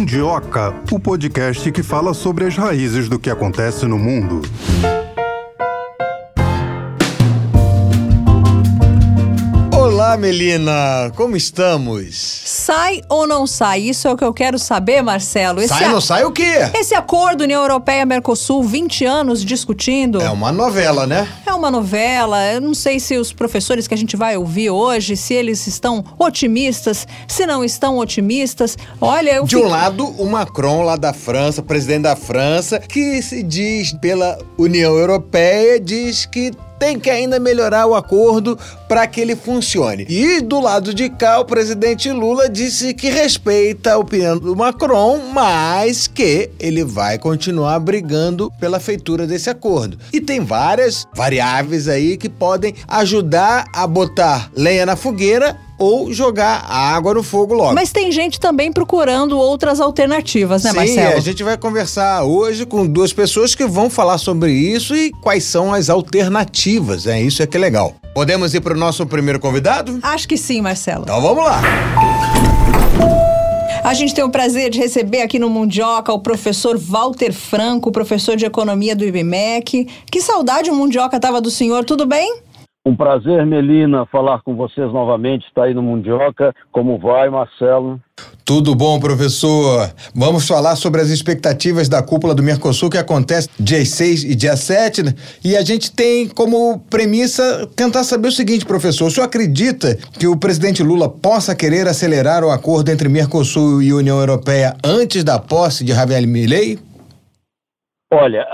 Mundioca, o podcast que fala sobre as raízes do que acontece no mundo. Olá, Melina, como estamos? Sai ou não sai? Isso é o que eu quero saber, Marcelo. Sai ou não sai o quê? Esse acordo União Europeia-Mercosul, 20 anos discutindo. É uma novela, né? É uma novela. Eu não sei se os professores que a gente vai ouvir hoje, se eles estão otimistas, se não estão otimistas. Olha, De um lado, o Macron lá da França, presidente da França, que se diz pela União Europeia, diz que tem que ainda melhorar o acordo para que ele funcione. E do lado de cá, o presidente Lula disse que respeita a opinião do Macron, mas que ele vai continuar brigando pela feitura desse acordo. E tem várias variáveis aí que podem ajudar a botar lenha na fogueira ou jogar água no fogo logo. Mas tem gente também procurando outras alternativas, né, Marcelo? Sim, a gente vai conversar hoje com duas pessoas que vão falar sobre isso e quais são as alternativas, né? Isso é que é legal. Podemos ir para o nosso primeiro convidado? Acho que sim, Marcelo. Então vamos lá. A gente tem o prazer de receber aqui no Mundioca o professor Walter Franco, professor de economia do IBMEC. Que saudade o Mundioca tava do senhor, tudo bem? Um prazer, Melina, falar com vocês novamente, está aí no Mundioca. Como vai, Marcelo? Tudo bom, professor? Vamos falar sobre as expectativas da cúpula do Mercosul que acontece dia 6 e dia 7, né? E a gente tem como premissa tentar saber o seguinte, professor. O senhor acredita que o presidente Lula possa querer acelerar o acordo entre Mercosul e União Europeia antes da posse de Javier Milei? Olha,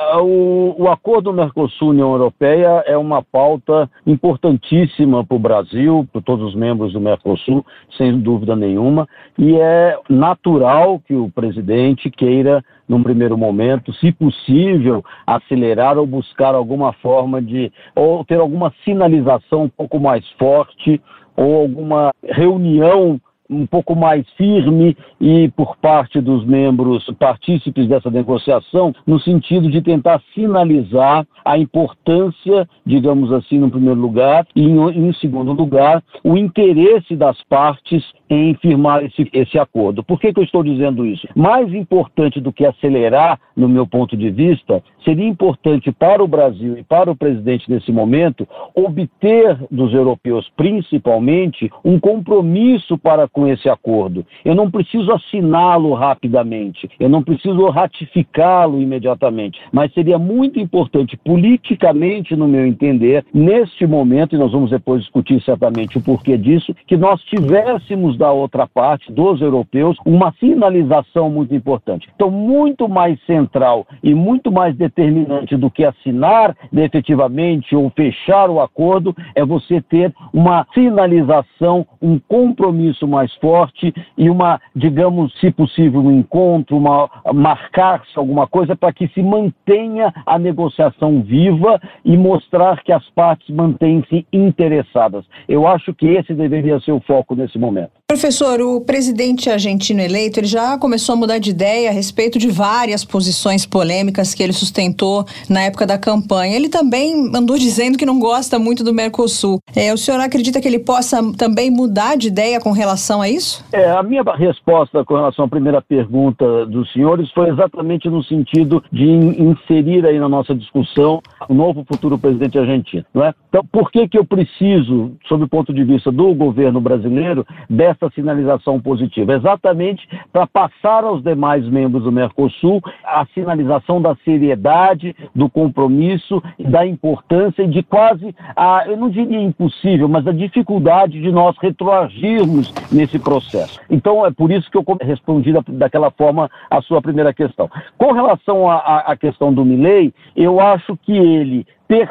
o acordo Mercosul-União Europeia é uma pauta importantíssima para o Brasil, para todos os membros do Mercosul, sem dúvida nenhuma, e é natural que o presidente queira, num primeiro momento, se possível, acelerar ou buscar alguma forma ou ter alguma sinalização um pouco mais forte, ou alguma reunião um pouco mais firme e por parte dos membros partícipes dessa negociação, no sentido de tentar sinalizar a importância, digamos assim, no primeiro lugar, e em segundo lugar, o interesse das partes em firmar esse acordo. Por que eu estou dizendo isso? Mais importante do que acelerar, no meu ponto de vista, seria importante para o Brasil e para o presidente nesse momento obter dos europeus, principalmente, um compromisso para com esse acordo. Eu não preciso assiná-lo rapidamente, eu não preciso ratificá-lo imediatamente, mas seria muito importante politicamente, no meu entender, neste momento, e nós vamos depois discutir certamente o porquê disso, que nós tivéssemos da outra parte, dos europeus, uma sinalização muito importante. Então, muito mais central e muito mais determinante do que assinar efetivamente ou fechar o acordo é você ter uma sinalização, um compromisso mais forte e uma, digamos, se possível, um encontro, marcar-se alguma coisa para que se mantenha a negociação viva e mostrar que as partes mantêm-se interessadas. Eu acho que esse deveria ser o foco nesse momento. Professor, o presidente argentino eleito, ele já começou a mudar de ideia a respeito de várias posições polêmicas que ele sustentou na época da campanha. Ele também andou dizendo que não gosta muito do Mercosul. O senhor acredita que ele possa também mudar de ideia com relação a isso? A minha resposta com relação à primeira pergunta dos senhores foi exatamente no sentido de inserir aí na nossa discussão o novo futuro presidente argentino, não é? Então, por que eu preciso, sob o ponto de vista do governo brasileiro, dessa sinalização positiva? Exatamente para passar aos demais membros do Mercosul a sinalização da seriedade, do compromisso, da importância e de quase, eu não diria impossível, mas a dificuldade de nós retroagirmos nesse processo. Então é por isso que eu respondi daquela forma a sua primeira questão. Com relação à questão do Milei, eu acho que ele,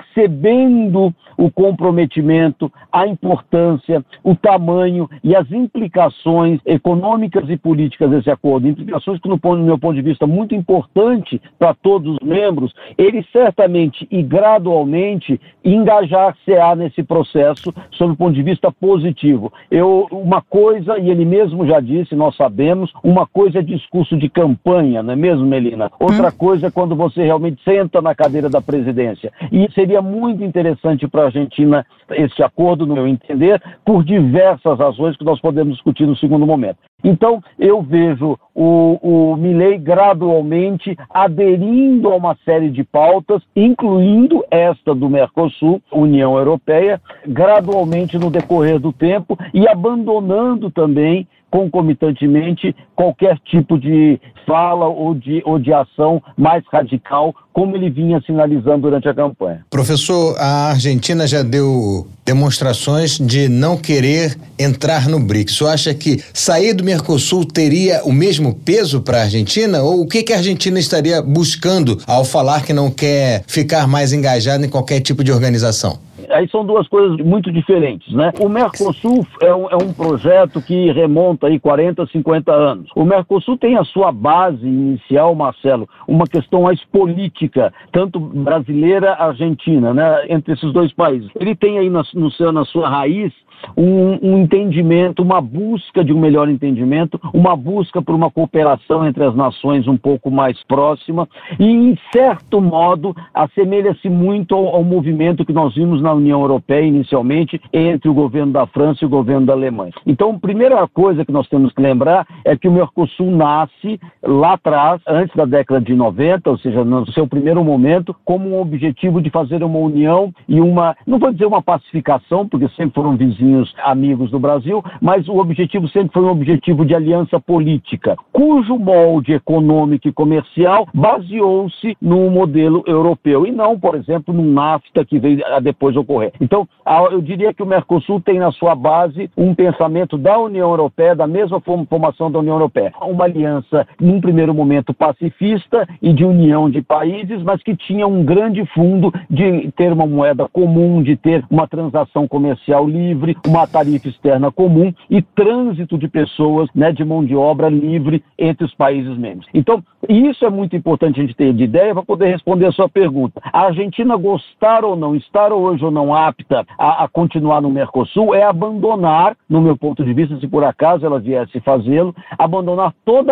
percebendo o comprometimento, a importância, o tamanho e as implicações econômicas e políticas desse acordo, implicações que, no meu ponto de vista, muito importante para todos os membros, ele certamente e gradualmente engajar-se-á nesse processo sob o ponto de vista positivo. Uma coisa, e ele mesmo já disse, nós sabemos, uma coisa é discurso de campanha, não é mesmo, Melina? Outra coisa é quando você realmente senta na cadeira da presidência. E seria muito interessante para a Argentina esse acordo, no meu entender, por diversas razões que nós podemos discutir no segundo momento. Então, eu vejo o Milei gradualmente aderindo a uma série de pautas, incluindo esta do Mercosul, União Europeia, gradualmente no decorrer do tempo e abandonando também, concomitantemente, qualquer tipo de fala ou de ação mais radical, como ele vinha sinalizando durante a campanha. Professor, a Argentina já deu demonstrações de não querer entrar no BRICS. O senhor acha que sair do Mercosul teria o mesmo peso para a Argentina? Ou o que a Argentina estaria buscando ao falar que não quer ficar mais engajada em qualquer tipo de organização? Aí são duas coisas muito diferentes, né? O Mercosul é um projeto que remonta aí 40, 50 anos. O Mercosul tem a sua base inicial, Marcelo, uma questão mais política, tanto brasileira, argentina, né? Entre esses dois países. Ele tem aí na sua raiz um entendimento, uma busca de um melhor entendimento, uma busca por uma cooperação entre as nações um pouco mais próxima e, em certo modo, assemelha-se muito ao movimento que nós vimos na União Europeia inicialmente entre o governo da França e o governo da Alemanha. Então, a primeira coisa que nós temos que lembrar é que o Mercosul nasce lá atrás, antes da década de 90, ou seja, no seu primeiro momento, como um objetivo de fazer uma união e não vou dizer uma pacificação, porque sempre foram vizinhos amigos do Brasil, mas o objetivo sempre foi um objetivo de aliança política, cujo molde econômico e comercial baseou-se no modelo europeu e não, por exemplo, num NAFTA que veio a depois ocorrer. Então, eu diria que o Mercosul tem na sua base um pensamento da União Europeia, da mesma formação da União Europeia. Uma aliança, num primeiro momento, pacifista e de união de países, mas que tinha um grande fundo de ter uma moeda comum, de ter uma transação comercial livre, uma tarifa externa comum e trânsito de pessoas, né, de mão de obra livre entre os países membros. Então, isso é muito importante a gente ter de ideia para poder responder a sua pergunta. A Argentina gostar ou não, estar hoje ou não apta a continuar no Mercosul é abandonar, no meu ponto de vista, se por acaso ela viesse fazê-lo, abandonar todo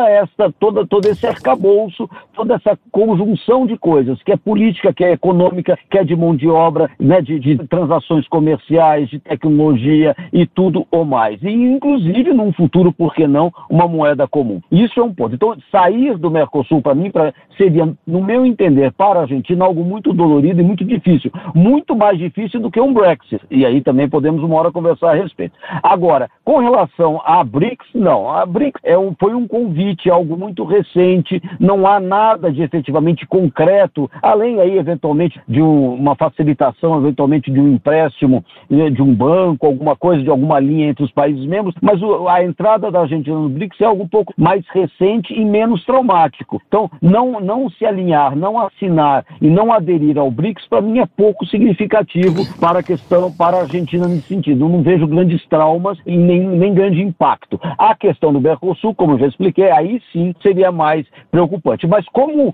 esse arcabouço, toda essa conjunção de coisas, que é política, que é econômica, que é de mão de obra, né, de transações comerciais, de tecnologia e tudo ou mais. E, inclusive, num futuro, por que não, uma moeda comum. Isso é um ponto. Então, sair do Mercosul, para mim, seria, no meu entender, para a Argentina, algo muito dolorido e muito difícil. Muito mais difícil do que um Brexit. E aí também podemos uma hora conversar a respeito. Agora, com relação à BRICS, não. A BRICS foi um convite, algo muito recente, não há nada de efetivamente concreto, além aí, eventualmente, de uma facilitação, eventualmente de um empréstimo de um banco, alguma coisa, de alguma linha entre os países membros, mas a entrada da Argentina no BRICS é algo um pouco mais recente e menos traumático. Então, não se alinhar, não assinar e não aderir ao BRICS, para mim é pouco significativo para a Argentina nesse sentido. Eu não vejo grandes traumas e nem grande impacto. A questão do Mercosul, como eu já expliquei, aí sim seria mais preocupante. Mas como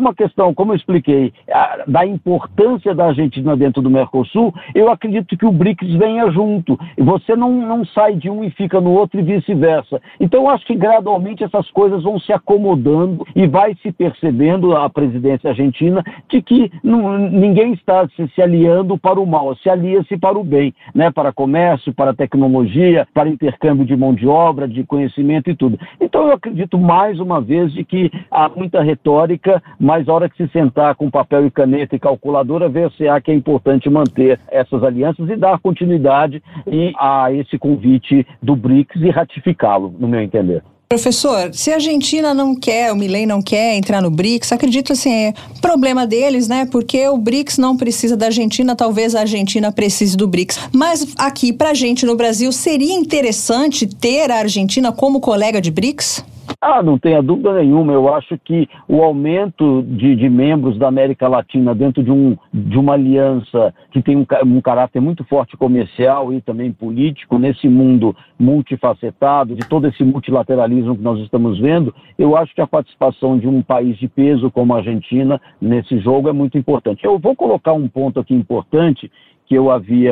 eu expliquei, da importância da Argentina dentro do Mercosul, eu acredito que o BRICS venha junto. E você não sai de um e fica no outro e vice-versa. Então, eu acho que gradualmente essas coisas vão se acomodando e vai se percebendo a presidência argentina de que ninguém está se aliando para o mal, se alia-se para o bem, né? Para comércio, para tecnologia, para intercâmbio de mão de obra, de conhecimento e tudo. Então, eu acredito mais uma vez de que há muita retórica, mas a hora que se sentar com papel e caneta e calculadora, ver-se-á que é importante manter essas alianças e dar continuidade a esse convite do BRICS e ratificá-lo, no meu entender. Professor, se a Argentina não quer, o Milei não quer entrar no BRICS, acredito assim, é problema deles, né? Porque o BRICS não precisa da Argentina, talvez a Argentina precise do BRICS. Mas aqui, pra gente no Brasil, seria interessante ter a Argentina como colega de BRICS? Não tenha dúvida nenhuma. Eu acho que o aumento de membros da América Latina dentro de uma aliança que tem um caráter muito forte comercial e também político, nesse mundo multifacetado, de todo esse multilateralismo que nós estamos vendo, eu acho que a participação de um país de peso como a Argentina nesse jogo é muito importante. Eu vou colocar um ponto aqui importante, que eu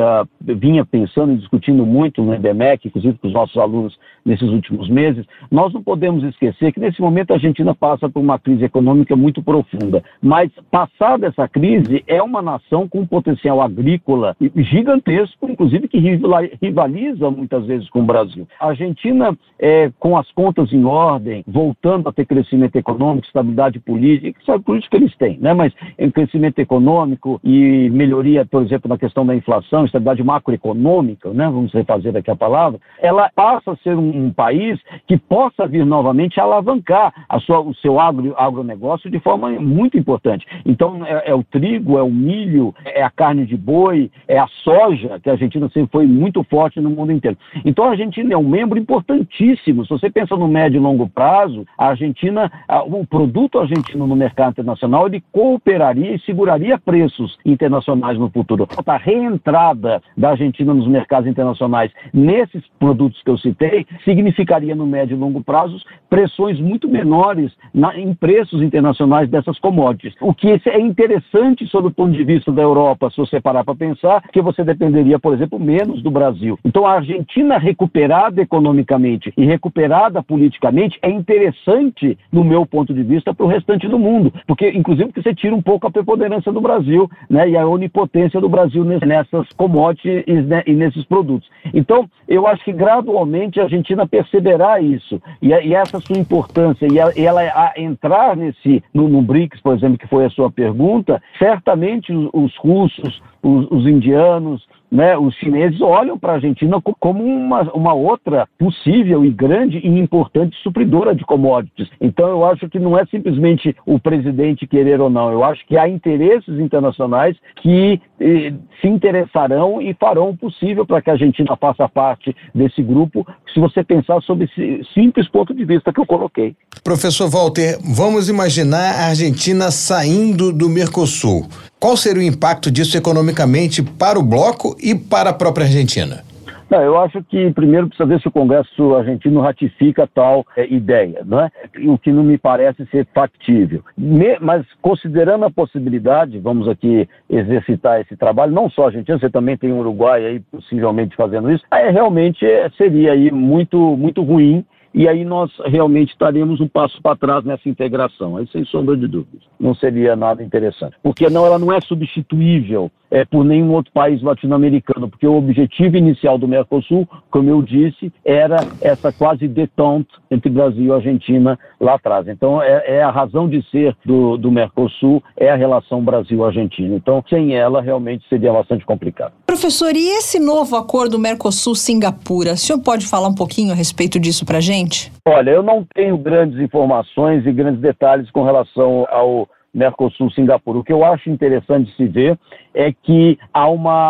vinha pensando e discutindo muito no EBMEC, inclusive com os nossos alunos nesses últimos meses. Nós não podemos esquecer que nesse momento a Argentina passa por uma crise econômica muito profunda, mas passada essa crise é uma nação com um potencial agrícola gigantesco, inclusive que rivaliza muitas vezes com o Brasil. A Argentina, com as contas em ordem, voltando a ter crescimento econômico, estabilidade política, sabe por isso que eles têm, né? Mas em crescimento econômico e melhoria, por exemplo, na questão da inflação, estabilidade macroeconômica, né? Vamos refazer aqui a palavra, ela passa a ser um país que possa vir novamente a alavancar o seu agronegócio de forma muito importante. Então, é o trigo, é o milho, é a carne de boi, é a soja, que a Argentina sempre foi muito forte no mundo inteiro. Então, a Argentina é um membro importantíssimo. Se você pensa no médio e longo prazo, a Argentina, o produto argentino no mercado internacional, ele cooperaria e seguraria preços internacionais no futuro. A reentrada da Argentina nos mercados internacionais nesses produtos que eu citei significaria no médio e longo prazo pressões muito menores em preços internacionais dessas commodities. O que é interessante sob o ponto de vista da Europa, se você parar para pensar, que você dependeria, por exemplo, menos do Brasil. Então a Argentina recuperada economicamente e recuperada politicamente é interessante, no meu ponto de vista, para o restante do mundo, porque inclusive que você tira um pouco a preponderância do Brasil, né, e a onipotência do Brasil nessas commodities e nesses produtos. Então, eu acho que gradualmente a Argentina perceberá isso, e essa sua importância, e ela entrar no BRICS, por exemplo, que foi a sua pergunta, certamente os russos, os indianos, né, os chineses olham para a Argentina como uma outra possível e grande e importante supridora de commodities. Então eu acho que não é simplesmente o presidente querer ou não, eu acho que há interesses internacionais que se interessarão e farão o possível para que a Argentina faça parte desse grupo, se você pensar sobre esse simples ponto de vista que eu coloquei. Professor Walter, vamos imaginar a Argentina saindo do Mercosul. Qual seria o impacto disso economicamente para o bloco e para a própria Argentina? Não, eu acho que primeiro precisa ver se o Congresso argentino ratifica tal ideia, não é? O que não me parece ser factível. Mas considerando a possibilidade, vamos aqui exercitar esse trabalho, não só a Argentina, você também tem o Uruguai aí possivelmente fazendo isso, aí realmente seria aí muito, muito ruim. E aí nós realmente estaríamos um passo para trás nessa integração, aí sem sombra de dúvidas. Não seria nada interessante. Porque ela não é substituível por nenhum outro país latino-americano, porque o objetivo inicial do Mercosul, como eu disse, era essa quase détente entre Brasil e Argentina lá atrás. Então é a razão de ser do Mercosul, é a relação Brasil-Argentina. Então sem ela realmente seria bastante complicado. Professor, e esse novo acordo Mercosul-Singapura, o senhor pode falar um pouquinho a respeito disso para a gente? Olha, eu não tenho grandes informações e grandes detalhes com relação ao Mercosul-Singapura. O que eu acho interessante de se ver é que há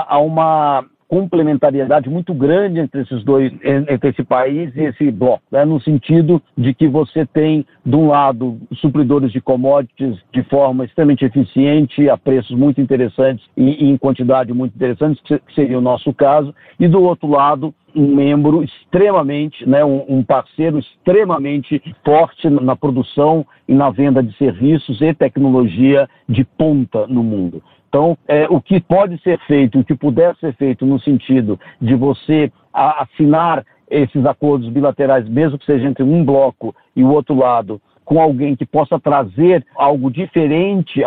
uma complementariedade muito grande entre esse país e esse bloco, né? No sentido de que você tem, de um lado, supridores de commodities de forma extremamente eficiente, a preços muito interessantes e em quantidade muito interessantes, que seria o nosso caso, e do outro lado, um membro extremamente, né, um parceiro extremamente forte na produção e na venda de serviços e tecnologia de ponta no mundo. Então, o que pode ser feito, o que puder ser feito no sentido de você assinar esses acordos bilaterais, mesmo que seja entre um bloco e o outro lado, com alguém que possa trazer algo diferente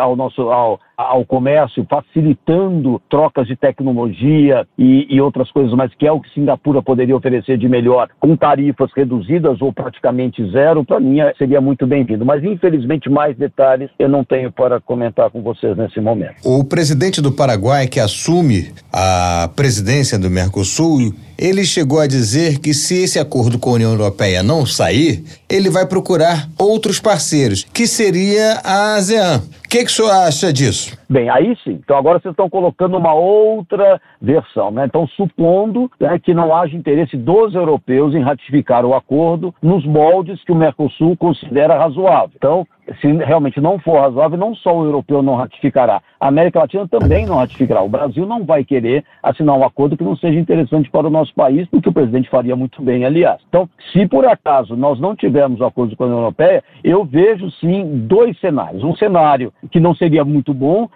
ao comércio, facilitando trocas de tecnologia e outras coisas, mas que é o que Singapura poderia oferecer de melhor, com tarifas reduzidas ou praticamente zero, para mim seria muito bem-vindo. Mas, infelizmente, mais detalhes eu não tenho para comentar com vocês nesse momento. O presidente do Paraguai, que assume a presidência do Mercosul, ele chegou a dizer que se esse acordo com a União Europeia não sair, ele vai procurar outros parceiros, que seria a ASEAN. O que o senhor acha disso? Bem, aí sim. Então agora vocês estão colocando uma outra versão, né? Então supondo, né, que não haja interesse dos europeus em ratificar o acordo nos moldes que o Mercosul considera razoável. Então, se realmente não for razoável, não só o europeu não ratificará, a América Latina também não ratificará. O Brasil não vai querer assinar um acordo que não seja interessante para o nosso país, o que o presidente faria muito bem, aliás. Então, se por acaso nós não tivermos um acordo com a União Europeia, eu vejo sim dois cenários. Um cenário que não seria muito bom,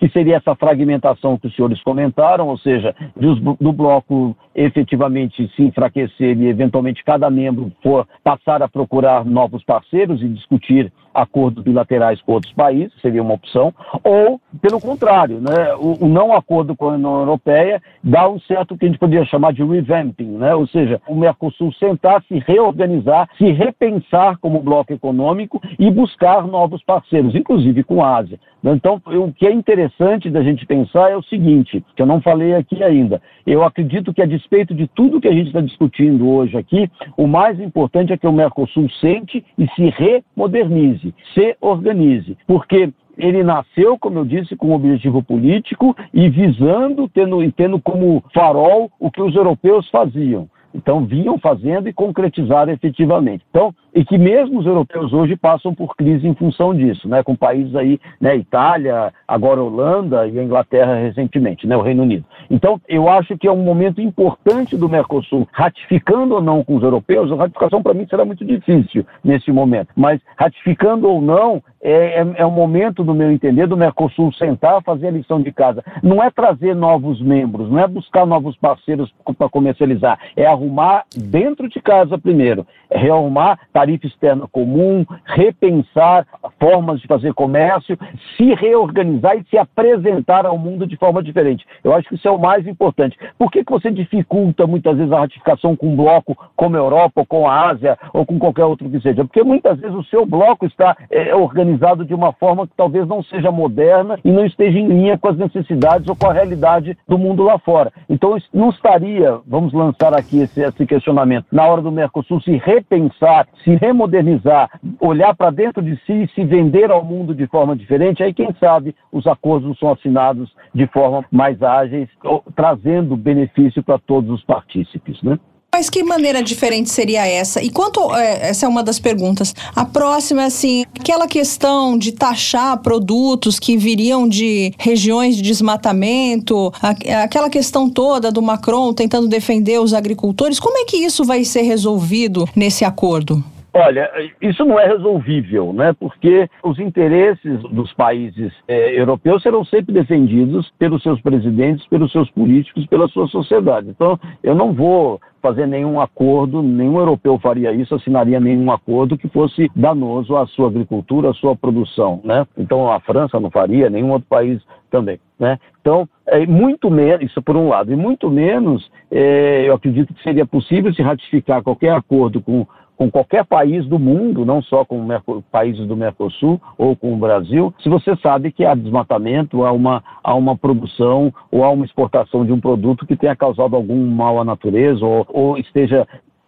que seria essa fragmentação que os senhores comentaram, ou seja, do bloco efetivamente se enfraquecer e eventualmente cada membro for passar a procurar novos parceiros e discutir acordos bilaterais com outros países, seria uma opção, ou, pelo contrário, né, o não acordo com a União Europeia dá um certo que a gente poderia chamar de revamping, né, ou seja, o Mercosul sentar, se reorganizar, se repensar como bloco econômico e buscar novos parceiros, inclusive com a Ásia. Então, o que é interessante da gente pensar é o seguinte, que eu não falei aqui ainda. Eu acredito que, a despeito de tudo que a gente está discutindo hoje aqui, o mais importante é que o Mercosul sente e se remodernize, se organize, porque ele nasceu, como eu disse, com um objetivo político e visando, tendo como farol o que os europeus faziam. Então, vinham fazendo e concretizaram efetivamente. Então, e que mesmo os europeus hoje passam por crise em função disso, né? Com países aí, né? Itália, agora Holanda e a Inglaterra recentemente, né? O Reino Unido. Então, eu acho que é um momento importante do Mercosul, ratificando ou não com os europeus. A ratificação para mim será muito difícil nesse momento, mas ratificando ou não, é um momento, do meu entender, do Mercosul sentar, fazer a lição de casa. Não é trazer novos membros, não é buscar novos parceiros para comercializar, é arrumar dentro de casa primeiro, é rearrumar tarifa externa comum, repensar formas de fazer comércio, se reorganizar e se apresentar ao mundo de forma diferente. Eu acho que isso é o mais importante. Por que você dificulta muitas vezes a ratificação com um bloco como a Europa, ou com a Ásia, ou com qualquer outro que seja? Porque muitas vezes o seu bloco está organizado de uma forma que talvez não seja moderna e não esteja em linha com as necessidades ou com a realidade do mundo lá fora. Então, não estaria, vamos lançar aqui esse questionamento, na hora do Mercosul se repensar, se remodernizar, olhar para dentro de si e se vender ao mundo de forma diferente, aí quem sabe os acordos não são assinados de forma mais ágeis, trazendo benefício para todos os partícipes, né? Mas que maneira diferente seria essa? E essa é uma das perguntas. A próxima é assim, aquela questão de taxar produtos que viriam de regiões de desmatamento, aquela questão toda do Macron tentando defender os agricultores, como é que isso vai ser resolvido nesse acordo? Olha, isso não é resolvível, né? Porque os interesses dos países europeus serão sempre defendidos pelos seus presidentes, pelos seus políticos, pela sua sociedade. Então, eu não vou fazer nenhum acordo, nenhum europeu faria isso, assinaria nenhum acordo que fosse danoso à sua agricultura, à sua produção, né? Então, a França não faria, nenhum outro país também, né? Então, muito menos, isso por um lado, e muito menos, eu acredito que seria possível se ratificar qualquer acordo com qualquer país do mundo, não só com países do Mercosul ou com o Brasil, se você sabe que há desmatamento, há uma produção ou há uma exportação de um produto que tenha causado algum mal à natureza ou esteja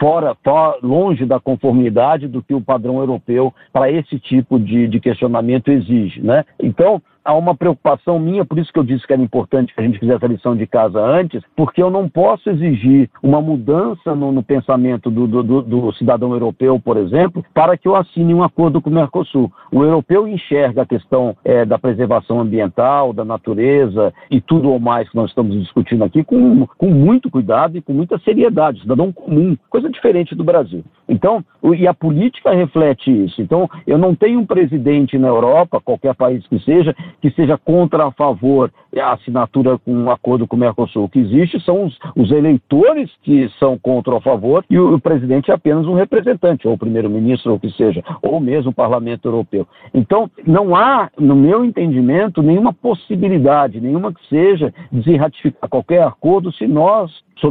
longe da conformidade do que o padrão europeu para esse tipo de questionamento exige, né? Então, há uma preocupação minha, por isso que eu disse que era importante que a gente fizesse a lição de casa antes, porque eu não posso exigir uma mudança no pensamento do cidadão europeu, por exemplo, para que eu assine um acordo com o Mercosul. O europeu enxerga a questão da preservação ambiental, da natureza e tudo ou mais que nós estamos discutindo aqui com muito cuidado e com muita seriedade, cidadão comum, coisa diferente do Brasil. Então, e a política reflete isso. Então, eu não tenho um presidente na Europa, qualquer país que seja contra ou a favor a assinatura com um acordo com o Mercosul. O que existe são os eleitores que são contra ou a favor e o presidente é apenas um representante, ou o primeiro-ministro, ou o que seja, ou mesmo o Parlamento Europeu. Então, não há, no meu entendimento, nenhuma possibilidade, nenhuma que seja, de ratificar qualquer acordo se nós,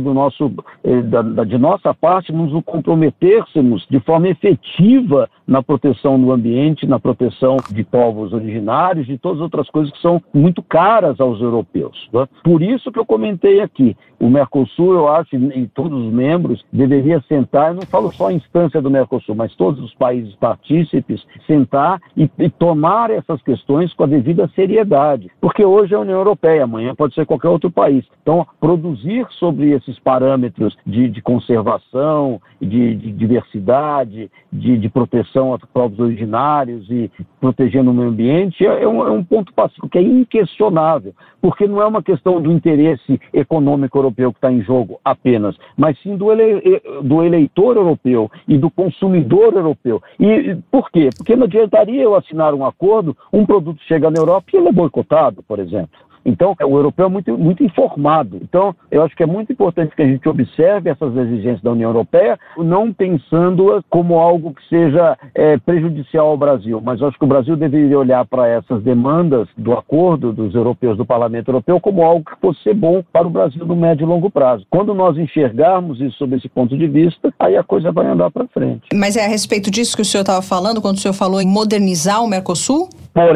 de nossa parte, nos comprometêssemos de forma efetiva na proteção do ambiente, na proteção de povos originários, de todas as outras coisas que são muito caras aos europeus, né? Por isso que eu comentei aqui, o Mercosul, eu acho, e todos os membros, deveria sentar, eu não falo só a instância do Mercosul, mas todos os países partícipes, sentar e tomar essas questões com a devida seriedade, porque hoje é a União Europeia, amanhã pode ser qualquer outro país. Então, produzir sobre esses parâmetros de conservação, de diversidade, de proteção aos povos originários e protegendo o meio ambiente é um ponto ponto pacífico, que é inquestionável, porque não é uma questão do interesse econômico europeu que está em jogo apenas, mas sim do eleitor europeu e do consumidor europeu. E por quê? Porque não adiantaria eu assinar um acordo, um produto chega na Europa e ele é boicotado, por exemplo. Então, o europeu é muito informado. Então, eu acho que é muito importante que a gente observe essas exigências da União Europeia, não pensando-as como algo que seja prejudicial ao Brasil. Mas eu acho que o Brasil deveria olhar para essas demandas do acordo dos europeus, do Parlamento Europeu, como algo que fosse ser bom para o Brasil no médio e longo prazo. Quando nós enxergarmos isso sob esse ponto de vista, aí a coisa vai andar para frente. Mas é a respeito disso que o senhor estava falando, quando o senhor falou em modernizar o Mercosul?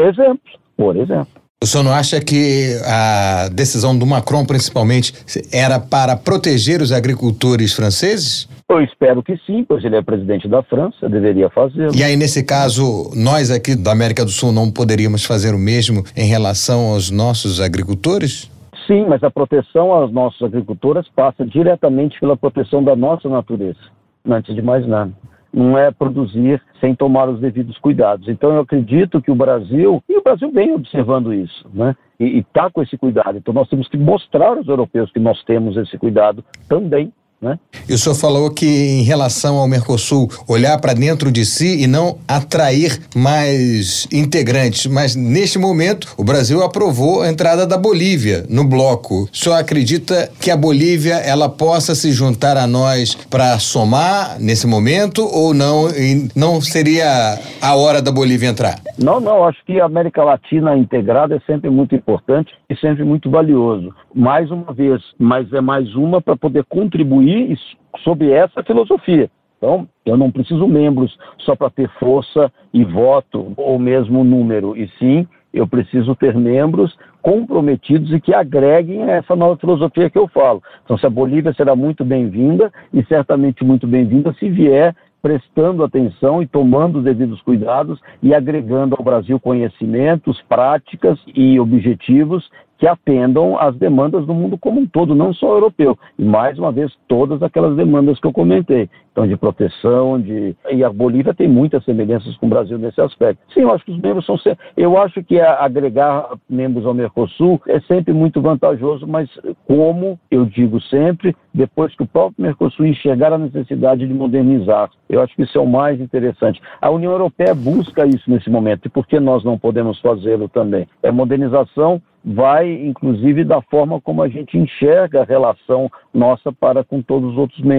Por exemplo. O senhor não acha que a decisão do Macron, principalmente, era para proteger os agricultores franceses? Eu espero que sim, pois ele é presidente da França, deveria fazê-lo. E aí, nesse caso, nós aqui da América do Sul não poderíamos fazer o mesmo em relação aos nossos agricultores? Sim, mas a proteção aos nossos agricultores passa diretamente pela proteção da nossa natureza, antes de mais nada. Não é produzir sem tomar os devidos cuidados. Então eu acredito que o Brasil vem observando isso, né? E está com esse cuidado. Então nós temos que mostrar aos europeus que nós temos esse cuidado também, né? E o senhor falou que em relação ao Mercosul, olhar para dentro de si e não atrair mais integrantes, mas neste momento o Brasil aprovou a entrada da Bolívia no bloco. O senhor acredita que a Bolívia ela possa se juntar a nós para somar nesse momento ou não, e não seria a hora da Bolívia entrar? Não, acho que a América Latina integrada é sempre muito importante e sempre muito valioso. Mais uma vez, mas é mais uma para poder contribuir sob essa filosofia. Então, eu não preciso membros só para ter força e voto ou mesmo número, e sim, eu preciso ter membros comprometidos e que agreguem a essa nova filosofia que eu falo. Então, se a Bolívia será muito bem-vinda e certamente muito bem-vinda se vier prestando atenção e tomando os devidos cuidados e agregando ao Brasil conhecimentos, práticas e objetivos que atendam às demandas do mundo como um todo, não só europeu. E, mais uma vez, todas aquelas demandas que eu comentei. Então, de proteção, E a Bolívia tem muitas semelhanças com o Brasil nesse aspecto. Sim, eu acho que os membros são... Eu acho que agregar membros ao Mercosul é sempre muito vantajoso, mas como eu digo sempre, depois que o próprio Mercosul enxergar a necessidade de modernizar. Eu acho que isso é o mais interessante. A União Europeia busca isso nesse momento. E por que nós não podemos fazê-lo também? É modernização vai, inclusive, da forma como a gente enxerga a relação nossa para com todos os outros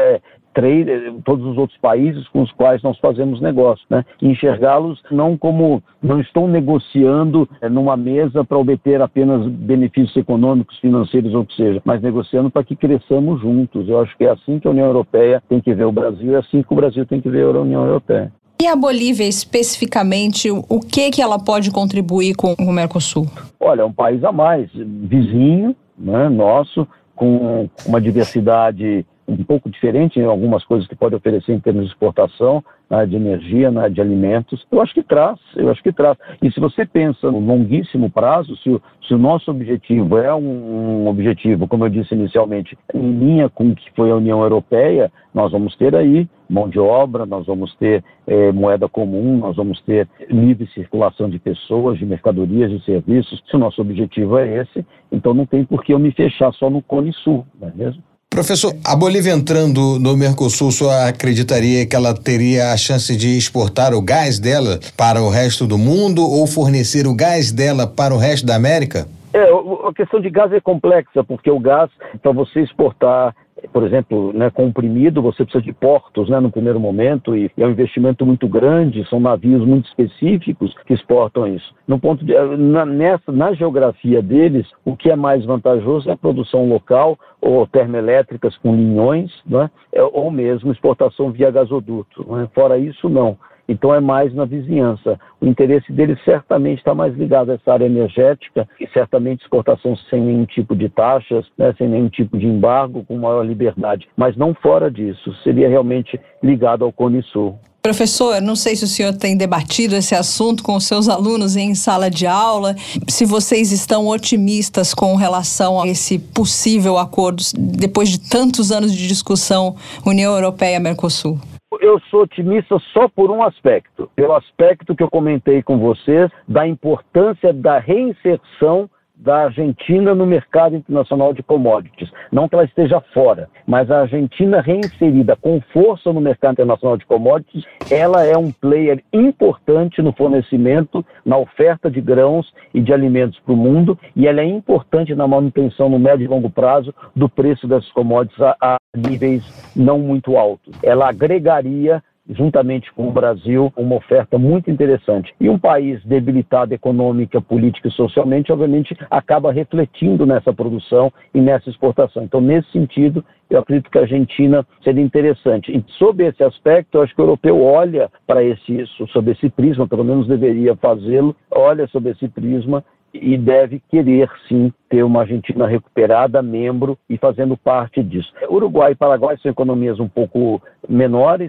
todos os outros países com os quais nós fazemos negócio, né? Enxergá-los não estão negociando numa mesa para obter apenas benefícios econômicos, financeiros ou o que seja, mas negociando para que cresçamos juntos. Eu acho que é assim que a União Europeia tem que ver o Brasil, é assim que o Brasil tem que ver a União Europeia. E a Bolívia, especificamente, o que ela pode contribuir com o Mercosul? Olha, é um país a mais, vizinho, né, nosso, com uma diversidade um pouco diferente em algumas coisas que pode oferecer em termos de exportação, de energia, de alimentos. Eu acho que traz. E se você pensa no longuíssimo prazo, se o nosso objetivo é um objetivo, como eu disse inicialmente, em linha com o que foi a União Europeia, nós vamos ter aí mão de obra, nós vamos ter moeda comum, nós vamos ter livre circulação de pessoas, de mercadorias, de serviços. Se o nosso objetivo é esse, então não tem por que eu me fechar só no Cone Sul, não é mesmo? Professor, a Bolívia entrando no Mercosul, só acreditaria que ela teria a chance de exportar o gás dela para o resto do mundo ou fornecer o gás dela para o resto da América? A questão de gás é complexa, porque o gás, para você exportar, por exemplo, comprimido, você precisa de portos, no primeiro momento, e é um investimento muito grande, são navios muito específicos que exportam isso. Na geografia deles, o que é mais vantajoso é a produção local, ou termoelétricas com linhões, ou mesmo exportação via gasoduto. Fora isso, não. Então é mais na vizinhança. O interesse deles certamente está mais ligado a essa área energética e certamente exportação sem nenhum tipo de taxas, sem nenhum tipo de embargo, com maior liberdade. Mas não fora disso, seria realmente ligado ao Cone Sul. Professor, não sei se o senhor tem debatido esse assunto com os seus alunos em sala de aula, se vocês estão otimistas com relação a esse possível acordo depois de tantos anos de discussão União Europeia-Mercosul. Eu sou otimista só por um aspecto. Pelo aspecto que eu comentei com vocês, da importância da reinserção da Argentina no mercado internacional de commodities. Não que ela esteja fora, mas a Argentina reinserida com força no mercado internacional de commodities, ela é um player importante no fornecimento, na oferta de grãos e de alimentos para o mundo, e ela é importante na manutenção no médio e longo prazo do preço dessas commodities a níveis não muito altos. Ela agregaria, juntamente com o Brasil, uma oferta muito interessante. E um país debilitado econômica, política e socialmente, obviamente, acaba refletindo nessa produção e nessa exportação. Então, nesse sentido, eu acredito que a Argentina seria interessante. E sob esse aspecto, eu acho que o europeu olha para sob esse prisma, pelo menos deveria fazê-lo, olha sob esse prisma e deve querer, sim, ter uma Argentina recuperada, membro e fazendo parte disso. Uruguai e Paraguai são economias um pouco menores,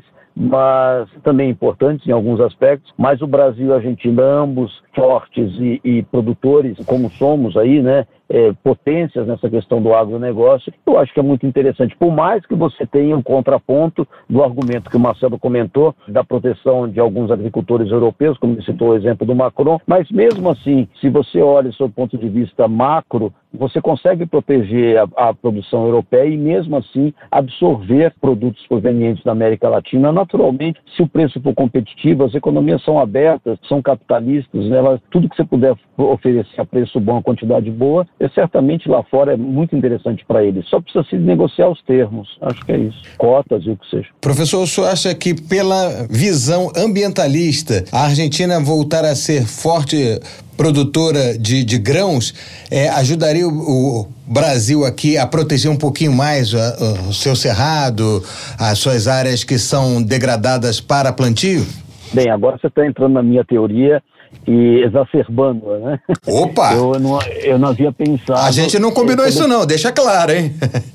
mas também importantes em alguns aspectos, mas o Brasil e a Argentina, ambos fortes e produtores, como somos aí, né, potências nessa questão do agronegócio, eu acho que é muito interessante. Por mais que você tenha um contraponto do argumento que o Marcelo comentou, da proteção de alguns agricultores europeus, como ele citou o exemplo do Macron, mas mesmo assim, se você olha sob o ponto de vista macro, você consegue proteger a produção europeia e mesmo assim absorver produtos provenientes da América Latina. Naturalmente, se o preço for competitivo, as economias são abertas, são capitalistas, né? Tudo que você puder oferecer a preço bom, a quantidade boa, certamente lá fora é muito interessante para eles. Só precisa se negociar os termos. Acho que é isso. Cotas e o que seja. Professor, o senhor acha que pela visão ambientalista, a Argentina voltar a ser forte produtora de grãos, ajudaria o Brasil aqui a proteger um pouquinho mais o seu cerrado, as suas áreas que são degradadas para plantio? Bem, agora você está entrando na minha teoria e exacerbando, né? Opa! Eu não havia pensado... A gente não combinou isso não, deixa claro, hein?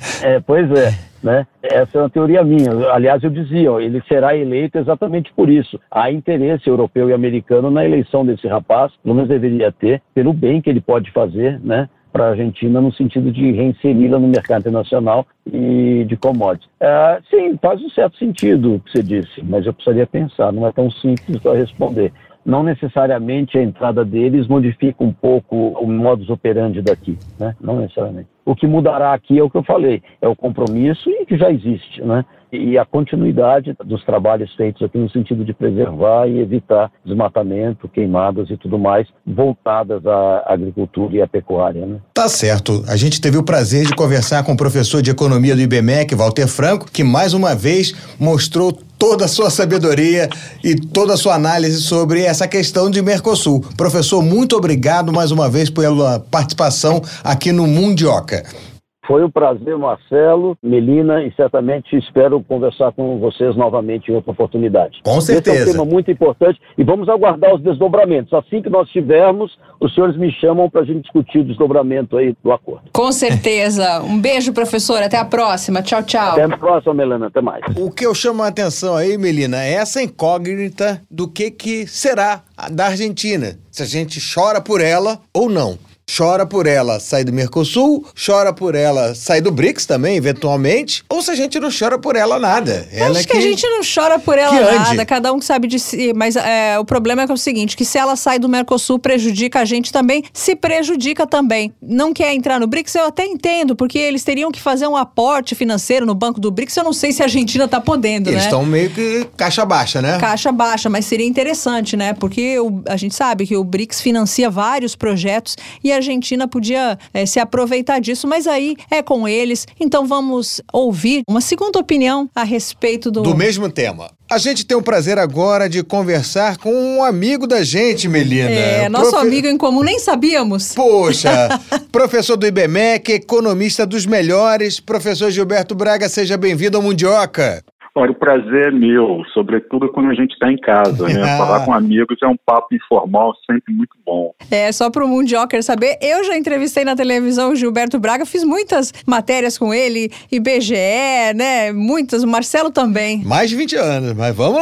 Pois é. Né? Essa é uma teoria minha. Aliás, eu dizia, ele será eleito exatamente por isso. Há interesse europeu e americano na eleição desse rapaz, pelo menos deveria ter, pelo bem que ele pode fazer, né, para a Argentina no sentido de reinseri-la no mercado internacional e de commodities. Sim, faz um certo sentido o que você disse, mas eu precisaria pensar, não é tão simples para responder. Não necessariamente a entrada deles modifica um pouco o modus operandi daqui, né? Não necessariamente. O que mudará aqui é o que eu falei, é o compromisso e que já existe, né? E a continuidade dos trabalhos feitos aqui no sentido de preservar e evitar desmatamento, queimadas e tudo mais, voltadas à agricultura e à pecuária, né? Tá certo. A gente teve o prazer de conversar com o professor de economia do IBMEC, Walter Franco, que mais uma vez mostrou toda a sua sabedoria e toda a sua análise sobre essa questão de Mercosul. Professor, muito obrigado mais uma vez pela participação aqui no Mundioca. Foi um prazer, Marcelo, Melina, e certamente espero conversar com vocês novamente em outra oportunidade. Com certeza. Esse é um tema muito importante e vamos aguardar os desdobramentos. Assim que nós tivermos, os senhores me chamam para a gente discutir o desdobramento aí do acordo. Com certeza. Um beijo, professor. Até a próxima. Tchau, tchau. Até a próxima, Melina. Até mais. O que eu chamo a atenção aí, Melina, é essa incógnita do que será da Argentina. Se a gente chora por ela ou não. Chora por ela sair do Mercosul, chora por ela sair do BRICS também, eventualmente, ou se a gente não chora por ela nada. Acho que a gente não chora por ela nada, cada um que sabe de si, mas o problema é o seguinte, que se ela sai do Mercosul, prejudica a gente também, se prejudica também. Não quer entrar no BRICS, eu até entendo, porque eles teriam que fazer um aporte financeiro no banco do BRICS, eu não sei se a Argentina tá podendo, Eles estão meio que caixa baixa, né? Caixa baixa, mas seria interessante, né? Porque a gente sabe que o BRICS financia vários projetos e a Argentina podia se aproveitar disso, mas aí é com eles. Então vamos ouvir uma segunda opinião a respeito do mesmo tema. A gente tem o prazer agora de conversar com um amigo da gente, Melina. Nosso amigo em comum, nem sabíamos. Poxa, professor do IBMEC, economista dos melhores, professor Gilberto Braga, seja bem-vindo ao Mundioca. Olha, o prazer é meu, sobretudo quando a gente está em casa, né? Falar com amigos é um papo informal, sempre muito bom. Só para o Mundioca saber, eu já entrevistei na televisão o Gilberto Braga, fiz muitas matérias com ele, IBGE, né? Muitas, o Marcelo também. Mais de 20 anos, mas vamos lá.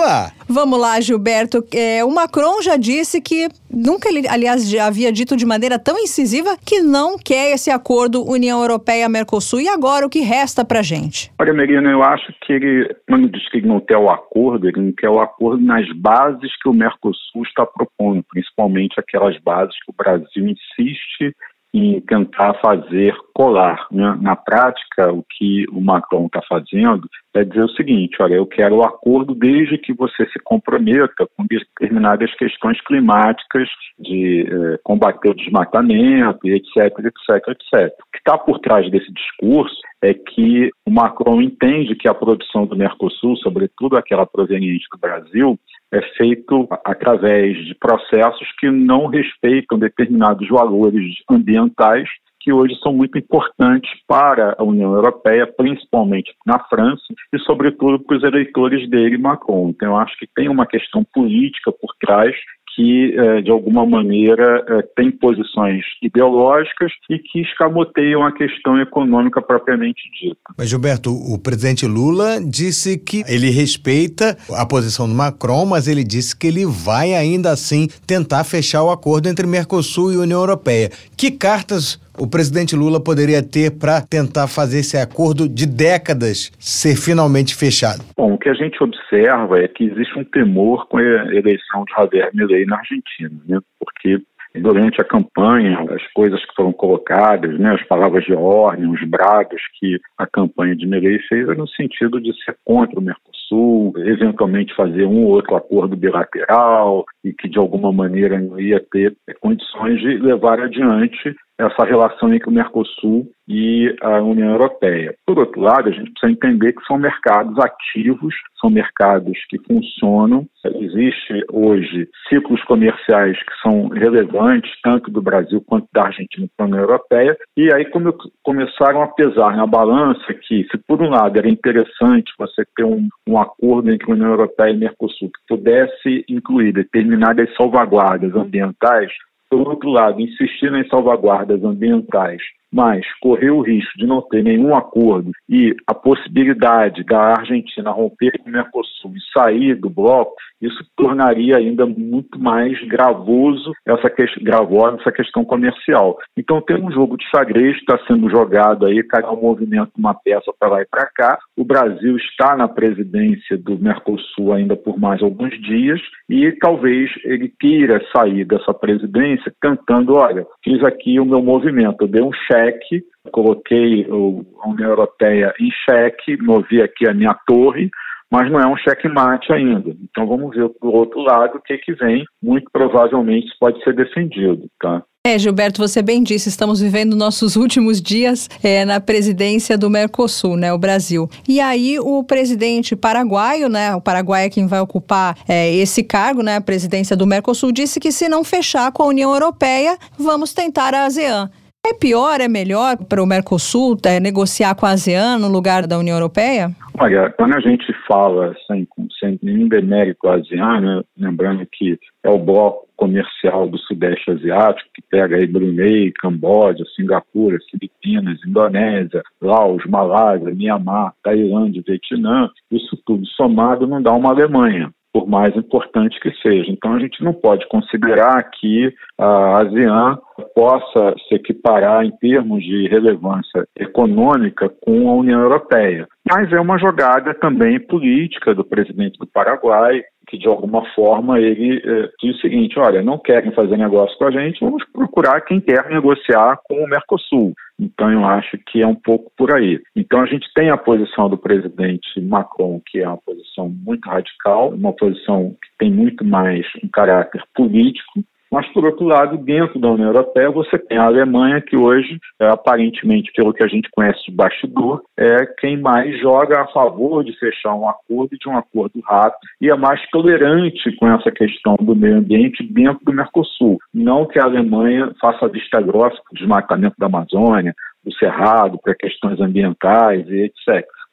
Vamos lá, Gilberto. O Macron já disse que nunca ele, aliás, já havia dito de maneira tão incisiva que não quer esse acordo União Europeia-Mercosul. E agora o que resta pra gente? Olha, Marina, eu acho que ele, quando diz que ele não quer o acordo, ele não quer o acordo nas bases que o Mercosul está propondo, principalmente aquelas bases que o Brasil insiste em tentar fazer colar, né? Na prática, o que o Macron está fazendo é dizer o seguinte: olha, eu quero o acordo desde que você se comprometa com determinadas questões climáticas, de combater o desmatamento, etc, etc, etc. O que está por trás desse discurso é que o Macron entende que a produção do Mercosul, sobretudo aquela proveniente do Brasil, é feito através de processos que não respeitam determinados valores ambientais que hoje são muito importantes para a União Europeia, principalmente na França e, sobretudo, para os eleitores dele, Macron. Então, eu acho que tem uma questão política por trás que, de alguma maneira, tem posições ideológicas e que escamoteiam a questão econômica propriamente dita. Mas, Gilberto, o presidente Lula disse que ele respeita a posição do Macron, mas ele disse que ele vai, ainda assim, tentar fechar o acordo entre Mercosul e União Europeia. Que cartas o presidente Lula poderia ter para tentar fazer esse acordo de décadas ser finalmente fechado? Bom, o que a gente observa é que existe um temor com a eleição de Javier Milei na Argentina, né? Porque durante a campanha, as coisas que foram colocadas, né, as palavras de ordem, os brados que a campanha de Milei fez, no sentido de ser contra o Mercosul, eventualmente fazer um ou outro acordo bilateral e que de alguma maneira não ia ter condições de levar adiante essa relação entre o Mercosul e a União Europeia. Por outro lado, a gente precisa entender que são mercados ativos, são mercados que funcionam. Existem hoje ciclos comerciais que são relevantes, tanto do Brasil quanto da Argentina para a União Europeia, e aí começaram a pesar na balança que, se por um lado era interessante você ter um acordo entre a União Europeia e Mercosul que pudesse incluir determinadas salvaguardas ambientais, por outro lado, insistir em salvaguardas ambientais, mas correr o risco de não ter nenhum acordo e a possibilidade da Argentina romper com o Mercosul e sair do bloco, isso tornaria ainda muito mais gravosa essa questão comercial. Então tem um jogo de xadrez que está sendo jogado aí, cada movimento, uma peça para lá e para cá. O Brasil está na presidência do Mercosul ainda por mais alguns dias e talvez ele queira sair dessa presidência cantando: olha, fiz aqui o meu movimento, eu dei um cheque, coloquei a União Europeia em cheque, movi aqui a minha torre, mas não é um checkmate ainda. Então vamos ver do outro lado o que vem. Muito provavelmente isso pode ser defendido, tá? Gilberto, você bem disse, estamos vivendo nossos últimos dias na presidência do Mercosul, né, o Brasil. E aí o presidente paraguaio, né, o Paraguai é quem vai ocupar esse cargo, né, a presidência do Mercosul, disse que se não fechar com a União Europeia, vamos tentar a ASEAN. É pior, é melhor para o Mercosul negociar com a ASEAN no lugar da União Europeia? Olha, quando a gente fala sem nenhum demérito à ASEAN, né, lembrando que é o bloco comercial do Sudeste Asiático, que pega aí Brunei, Camboja, Singapura, Filipinas, Indonésia, Laos, Malásia, Mianmar, Tailândia, Vietnã, isso tudo somado não dá uma Alemanha, por mais importante que seja. Então a gente não pode considerar que a ASEAN possa se equiparar em termos de relevância econômica com a União Europeia. Mas é uma jogada também política do presidente do Paraguai, que de alguma forma ele diz o seguinte: olha, não querem fazer negócio com a gente, vamos procurar quem quer negociar com o Mercosul. Então eu acho que é um pouco por aí. Então a gente tem a posição do presidente Macron, que é uma posição muito radical, uma posição que tem muito mais um caráter político. Mas, por outro lado, dentro da União Europeia, você tem a Alemanha, que hoje, aparentemente, pelo que a gente conhece de bastidor, é quem mais joga a favor de fechar um acordo e de um acordo rápido e é mais tolerante com essa questão do meio ambiente dentro do Mercosul. Não que a Alemanha faça a vista grossa para o desmatamento da Amazônia, do Cerrado, para questões ambientais e etc.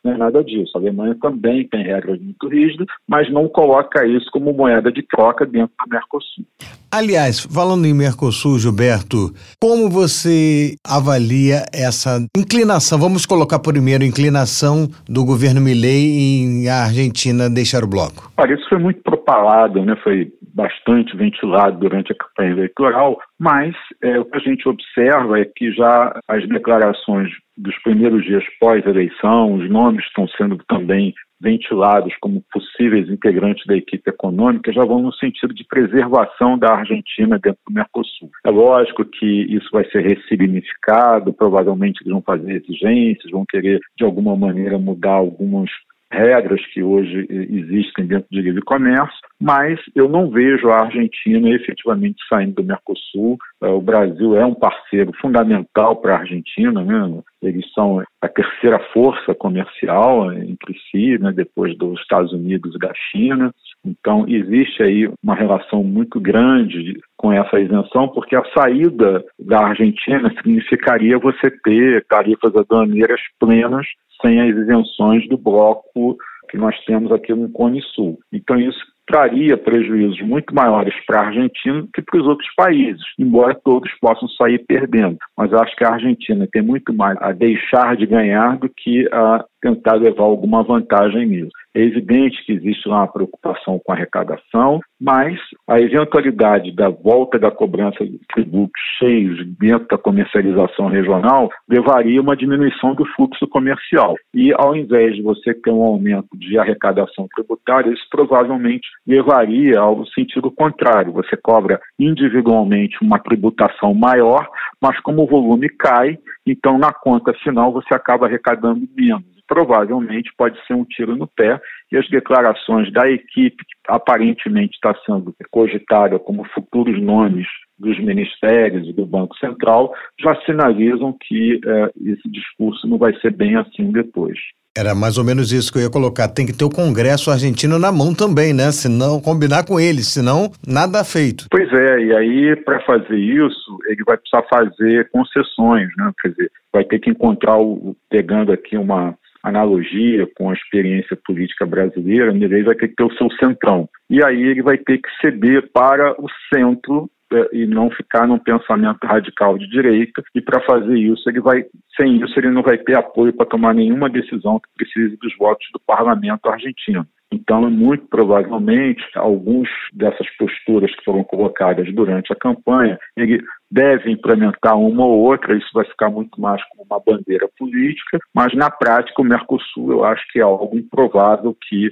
não é nada disso. A Alemanha também tem regras muito rígidas, mas não coloca isso como moeda de troca dentro do Mercosul. Aliás, falando em Mercosul, Gilberto, como você avalia essa inclinação? Vamos colocar primeiro a inclinação do governo Milei em a Argentina deixar o bloco. Olha, isso foi muito propalado, né? Foi bastante ventilado durante a campanha eleitoral, mas o que a gente observa é que já as declarações dos primeiros dias pós-eleição, os nomes estão sendo também ventilados como possíveis integrantes da equipe econômica, já vão no sentido de preservação da Argentina dentro do Mercosul. É lógico que isso vai ser ressignificado, provavelmente eles vão fazer exigências, vão querer de alguma maneira mudar algumas regras que hoje existem dentro de livre comércio, mas eu não vejo a Argentina efetivamente saindo do Mercosul. O Brasil é um parceiro fundamental para a Argentina, né? Eles são a terceira força comercial entre si, né? Depois dos Estados Unidos e da China. Então, existe aí uma relação muito grande com essa isenção, porque a saída da Argentina significaria você ter tarifas aduaneiras plenas sem as isenções do bloco que nós temos aqui no Cone Sul. Então, isso traria prejuízos muito maiores para a Argentina do que para os outros países, embora todos possam sair perdendo. Mas acho que a Argentina tem muito mais a deixar de ganhar do que a tentar levar alguma vantagem nisso. É evidente que existe lá uma preocupação com a arrecadação, mas a eventualidade da volta da cobrança de tributos cheios dentro da comercialização regional levaria a uma diminuição do fluxo comercial. E ao invés de você ter um aumento de arrecadação tributária, isso provavelmente levaria ao sentido contrário. Você cobra individualmente uma tributação maior, mas como o volume cai, então na conta final você acaba arrecadando menos. Provavelmente pode ser um tiro no pé, e as declarações da equipe que aparentemente está sendo cogitada como futuros nomes dos ministérios e do Banco Central já sinalizam que esse discurso não vai ser bem assim depois. Era mais ou menos isso que eu ia colocar. Tem que ter o Congresso argentino na mão também, né? Senão, combinar com eles, senão nada feito. Pois é, e aí para fazer isso, ele vai precisar fazer concessões, né? Quer dizer, vai ter que encontrar, pegando aqui uma analogia com a experiência política brasileira, Milei vai ter que ter o seu centrão. E aí ele vai ter que ceder para o centro e não ficar num pensamento radical de direita, e para fazer isso, sem isso ele não vai ter apoio para tomar nenhuma decisão que precise dos votos do parlamento argentino. Então, muito provavelmente, algumas dessas posturas que foram colocadas durante a campanha, ele deve implementar uma ou outra, isso vai ficar muito mais como uma bandeira política, mas na prática o Mercosul eu acho que é algo improvável que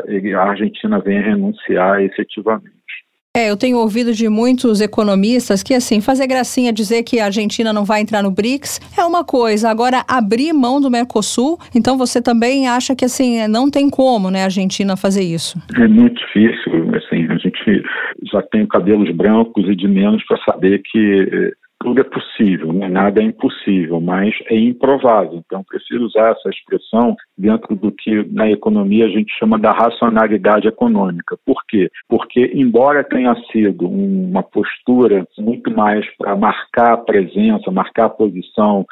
a Argentina venha renunciar efetivamente. Eu tenho ouvido de muitos economistas que, assim, fazer gracinha, dizer que a Argentina não vai entrar no BRICS é uma coisa. Agora, abrir mão do Mercosul, então você também acha que, assim, não tem como, né, a Argentina fazer isso? É muito difícil, assim, a gente já tem cabelos brancos e de menos para saber que tudo é possível, né? Nada é impossível, mas é improvável. Então, preciso usar essa expressão dentro do que na economia a gente chama da racionalidade econômica. Por quê? Porque, embora tenha sido uma postura muito mais para marcar a presença, marcar a posição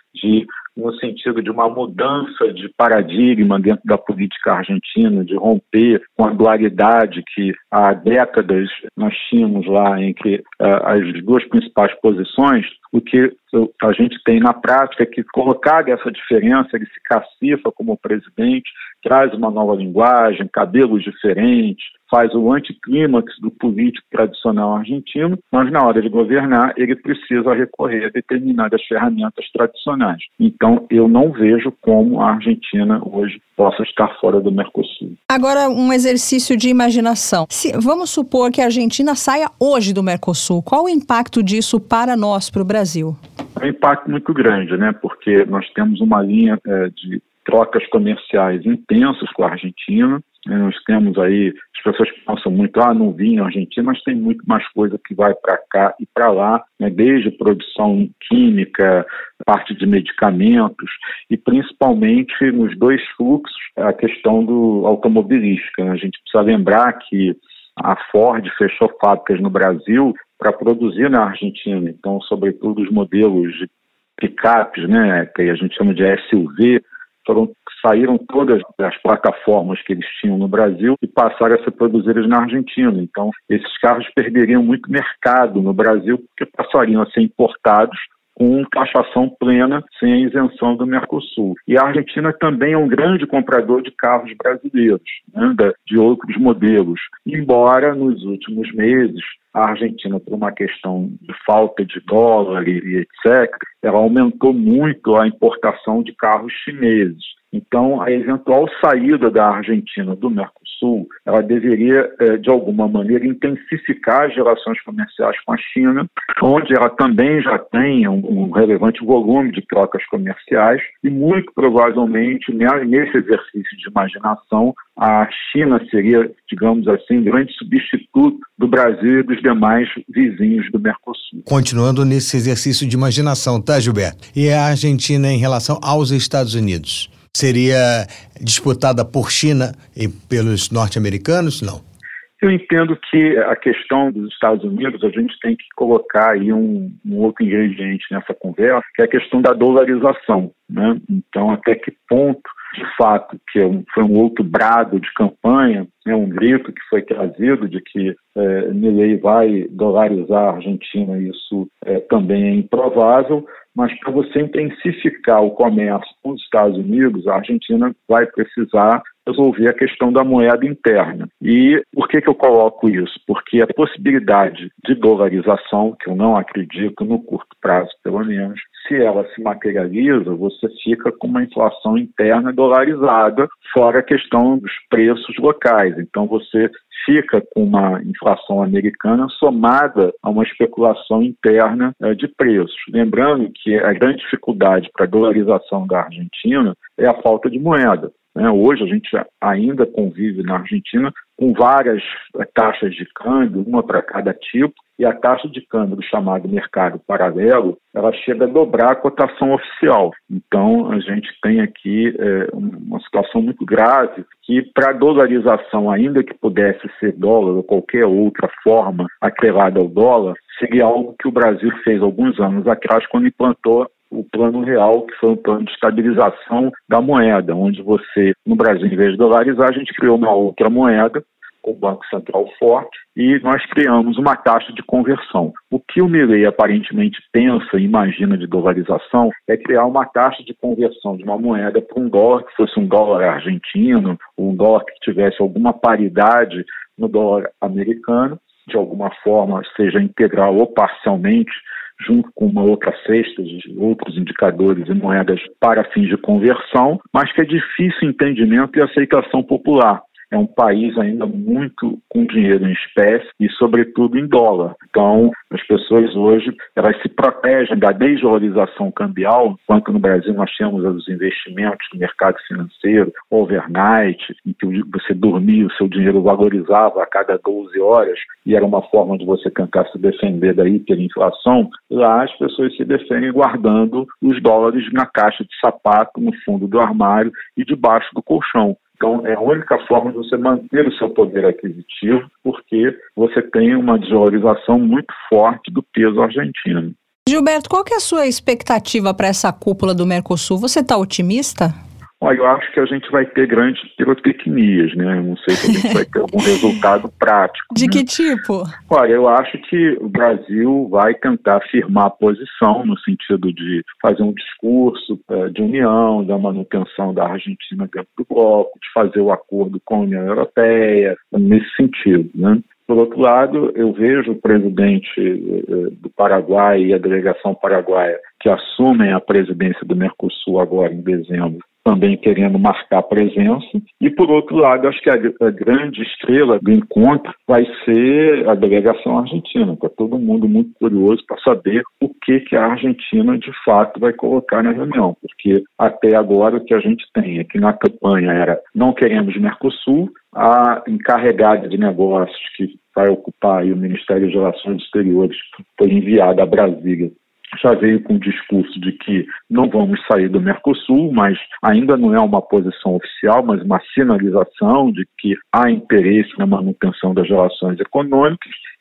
no sentido de uma mudança de paradigma dentro da política argentina, de romper com a dualidade que há décadas nós tínhamos lá entre as duas principais posições, o que a gente tem na prática é que, colocada essa diferença, ele se cacifa como presidente, traz uma nova linguagem, cabelos diferentes, faz o anticlímax do político tradicional argentino, mas na hora de governar ele precisa recorrer a determinadas ferramentas tradicionais. Então eu não vejo como a Argentina hoje possa estar fora do Mercosul. Agora, um exercício de imaginação. Vamos supor que a Argentina saia hoje do Mercosul. Qual o impacto disso para nós, para o Brasil? É um impacto muito grande, né? Porque nós temos uma linha de trocas comerciais intensas com a Argentina. Nós temos aí, as pessoas pensam muito, não vinho Argentina, mas tem muito mais coisa que vai para cá e para lá, né? Desde produção química, parte de medicamentos e principalmente nos dois fluxos, a questão do automobilística, né? A gente precisa lembrar que a Ford fechou fábricas no Brasil para produzir na Argentina, então, sobretudo os modelos de picapes, né, que a gente chama de SUV, saíram todas as plataformas que eles tinham no Brasil e passaram a ser produzidas na Argentina. Então, esses carros perderiam muito mercado no Brasil porque passariam a ser importados com taxação plena, sem a isenção do Mercosul. E a Argentina também é um grande comprador de carros brasileiros, né, de outros modelos. Embora, nos últimos meses, a Argentina, por uma questão de falta de dólar e etc., ela aumentou muito a importação de carros chineses. Então, a eventual saída da Argentina do Mercosul, ela deveria, de alguma maneira, intensificar as relações comerciais com a China, onde ela também já tem um relevante volume de trocas comerciais e, muito provavelmente, nesse exercício de imaginação, a China seria, digamos assim, um grande substituto do Brasil e dos demais vizinhos do Mercosul. Continuando nesse exercício de imaginação, tá, Gilberto? E a Argentina em relação aos Estados Unidos? Seria disputada por China e pelos norte-americanos? Não. Eu entendo que a questão dos Estados Unidos, a gente tem que colocar aí um outro ingrediente nessa conversa, que é a questão da dolarização, né? Então, até que ponto, de fato, que foi um outro brado de campanha, né, um grito que foi trazido de que Milei vai dolarizar a Argentina, isso também é improvável, mas para você intensificar o comércio com os Estados Unidos, a Argentina vai precisar resolver a questão da moeda interna. E por que eu coloco isso? Porque a possibilidade de dolarização, que eu não acredito no curto prazo, pelo menos, se ela se materializa, você fica com uma inflação interna dolarizada, fora a questão dos preços locais. Então você fica com uma inflação americana somada a uma especulação interna de preços. Lembrando que a grande dificuldade para a dolarização da Argentina é a falta de moeda. Hoje a gente ainda convive na Argentina com várias taxas de câmbio, uma para cada tipo, e a taxa de câmbio do chamado mercado paralelo, ela chega a dobrar a cotação oficial. Então, a gente tem aqui uma situação muito grave que, para a dolarização, ainda que pudesse ser dólar ou qualquer outra forma atrelada ao dólar, seria algo que o Brasil fez alguns anos atrás, quando implantou o Plano Real, que foi um plano de estabilização da moeda, onde você, no Brasil, em vez de dolarizar, a gente criou uma outra moeda, com o Banco Central forte, e nós criamos uma taxa de conversão. O que o Milei aparentemente pensa e imagina de dolarização é criar uma taxa de conversão de uma moeda para um dólar que fosse um dólar argentino, ou um dólar que tivesse alguma paridade no dólar americano, de alguma forma, seja integral ou parcialmente, junto com uma outra cesta de outros indicadores e moedas para fins de conversão, mas que é difícil entendimento e aceitação popular. É um país ainda muito com dinheiro em espécie e, sobretudo, em dólar. Então, as pessoas hoje, elas se protegem da desvalorização cambial, enquanto no Brasil nós temos os investimentos no mercado financeiro, overnight, em que você dormia, o seu dinheiro valorizava a cada 12 horas e era uma forma de você tentar se defender da hiperinflação. Lá as pessoas se defendem guardando os dólares na caixa de sapato, no fundo do armário e debaixo do colchão. Então, é a única forma de você manter o seu poder aquisitivo, porque você tem uma desvalorização muito forte do peso argentino. Gilberto, qual que é a sua expectativa para essa cúpula do Mercosul? Você está otimista? Olha, eu acho que a gente vai ter grandes pirotecnias, né? Eu não sei se a gente vai ter algum resultado prático. De né? que tipo? Olha, eu acho que o Brasil vai tentar firmar a posição no sentido de fazer um discurso de união, da manutenção da Argentina dentro do bloco, de fazer o acordo com a União Europeia, nesse sentido, né? Por outro lado, eu vejo o presidente do Paraguai e a delegação paraguaia que assumem a presidência do Mercosul agora em dezembro, também querendo marcar presença. E, por outro lado, acho que a grande estrela do encontro vai ser a delegação argentina. Está todo mundo muito curioso para saber o que a Argentina, de fato, vai colocar na reunião. Porque, até agora, o que a gente tem é que na campanha era não queremos Mercosul, a encarregada de negócios que vai ocupar aí o Ministério das Relações Exteriores, que foi enviada a Brasília, já veio com o discurso de que não vamos sair do Mercosul, mas ainda não é uma posição oficial, mas uma sinalização de que há interesse na manutenção das relações econômicas.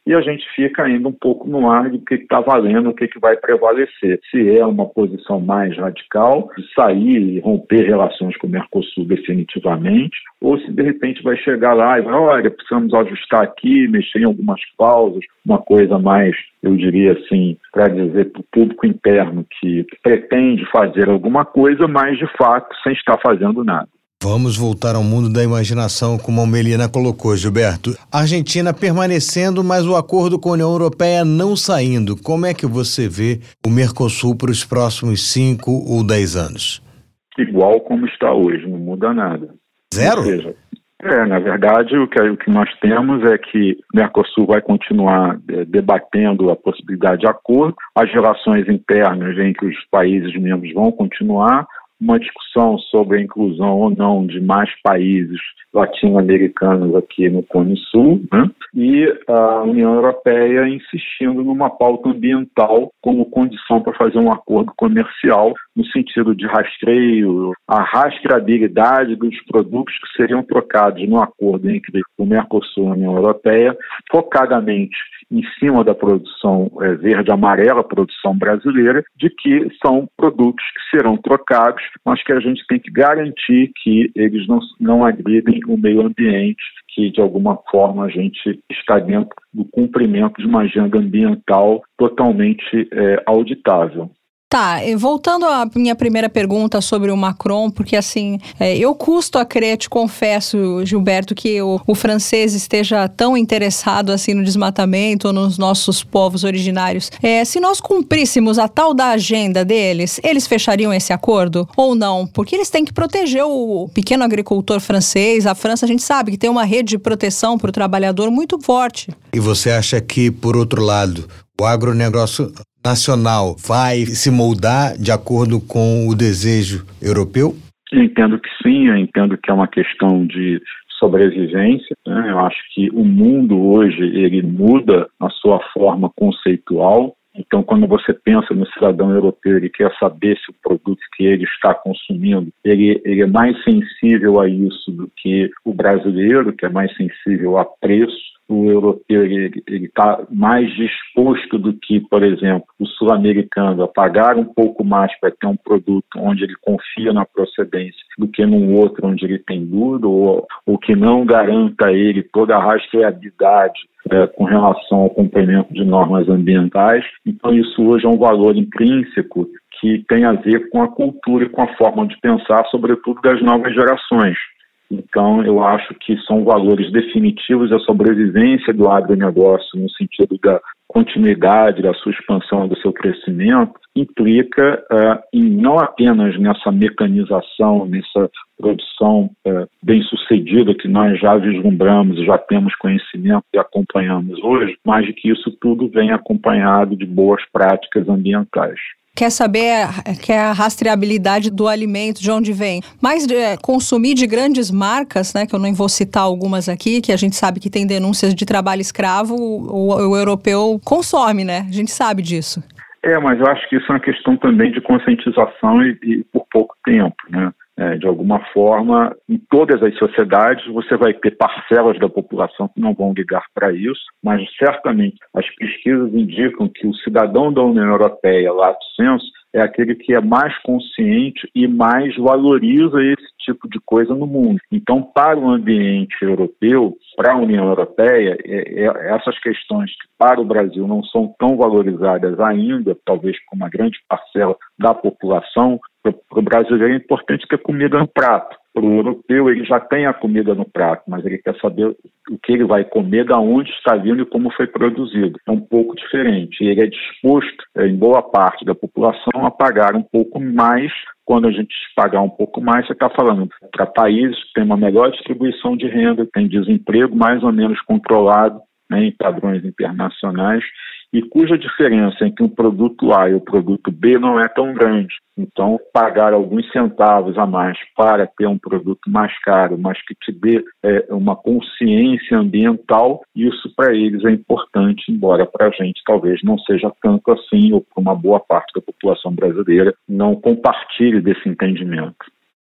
e a gente fica ainda um pouco no ar de o que está valendo, o que vai prevalecer. Se é uma posição mais radical, de sair e romper relações com o Mercosul definitivamente, ou se de repente vai chegar lá e vai, olha, precisamos ajustar aqui, mexer em algumas cláusulas, uma coisa mais, eu diria assim, para dizer para o público interno que pretende fazer alguma coisa, mas de fato sem estar fazendo nada. Vamos voltar ao mundo da imaginação, como a Melina colocou, Gilberto. A Argentina permanecendo, mas o acordo com a União Europeia não saindo. Como é que você vê o Mercosul para os próximos 5 ou 10 anos? Igual como está hoje, não muda nada. Zero? Ou seja, na verdade, o que nós temos é que o Mercosul vai continuar debatendo a possibilidade de acordo, as relações internas entre os países membros vão continuar, uma discussão sobre a inclusão ou não de mais países latino-americanos aqui no Cone Sul, né? E a União Europeia insistindo numa pauta ambiental como condição para fazer um acordo comercial no sentido de rastreio, a rastreabilidade dos produtos que seriam trocados no acordo entre o Mercosul e a União Europeia, focadamente em cima da produção verde-amarela, produção brasileira, de que são produtos que serão trocados, mas que a gente tem que garantir que eles não agridem o meio ambiente, que de alguma forma a gente está dentro do cumprimento de uma agenda ambiental totalmente auditável. Tá, voltando à minha primeira pergunta sobre o Macron, porque assim, eu custo a crer, te confesso, Gilberto, que o francês esteja tão interessado assim no desmatamento ou nos nossos povos originários. Se nós cumpríssemos a tal da agenda deles, eles fechariam esse acordo ou não? Porque eles têm que proteger o pequeno agricultor francês. A França, a gente sabe que tem uma rede de proteção para o trabalhador muito forte. E você acha que, por outro lado, o agronegócio nacional vai se moldar de acordo com o desejo europeu? Eu entendo que sim, eu entendo que é uma questão de sobrevivência, né? Eu acho que o mundo hoje ele muda a sua forma conceitual. Então, quando você pensa no cidadão europeu, ele quer saber se o produto que ele está consumindo, ele é mais sensível a isso do que o brasileiro, que é mais sensível a preço. O europeu ele está mais disposto do que, por exemplo, o sul-americano a pagar um pouco mais para ter um produto onde ele confia na procedência do que num outro onde ele tem dúvida ou que não garanta a ele toda a rastreabilidade com relação ao cumprimento de normas ambientais. Então isso hoje é um valor intrínseco que tem a ver com a cultura e com a forma de pensar, sobretudo das novas gerações. Então, eu acho que são valores definitivos da sobrevivência do agronegócio no sentido da continuidade, da sua expansão, do seu crescimento, implica em não apenas nessa mecanização, nessa produção bem-sucedida que nós já vislumbramos e já temos conhecimento e acompanhamos hoje, mas de que isso tudo vem acompanhado de boas práticas ambientais. Quer saber que é a rastreabilidade do alimento, de onde vem. Mas consumir de grandes marcas, né, que eu nem vou citar algumas aqui, que a gente sabe que tem denúncias de trabalho escravo, o europeu consome, né? A gente sabe disso. Mas eu acho que isso é uma questão também de conscientização e por pouco tempo, né? De alguma forma, em todas as sociedades, você vai ter parcelas da população que não vão ligar para isso, mas certamente as pesquisas indicam que o cidadão da União Europeia, lato sensu, é aquele que é mais consciente e mais valoriza esse tipo de coisa no mundo. Então, para o ambiente europeu, para a União Europeia, essas questões que para o Brasil não são tão valorizadas ainda, talvez por uma grande parcela da população, para o brasileiro é importante ter comida no prato. Para o europeu, ele já tem a comida no prato, mas ele quer saber o que ele vai comer, de onde está vindo e como foi produzido. É um pouco diferente. E ele é disposto, em boa parte da população, a pagar um pouco mais. Quando a gente pagar um pouco mais, você está falando para países que têm uma melhor distribuição de renda, tem desemprego mais ou menos controlado, né, em padrões internacionais, e cuja diferença entre um produto A e o produto B não é tão grande. Então, pagar alguns centavos a mais para ter um produto mais caro, mas que te dê uma consciência ambiental, isso para eles é importante, embora para a gente talvez não seja tanto assim, ou para uma boa parte da população brasileira não compartilhe desse entendimento.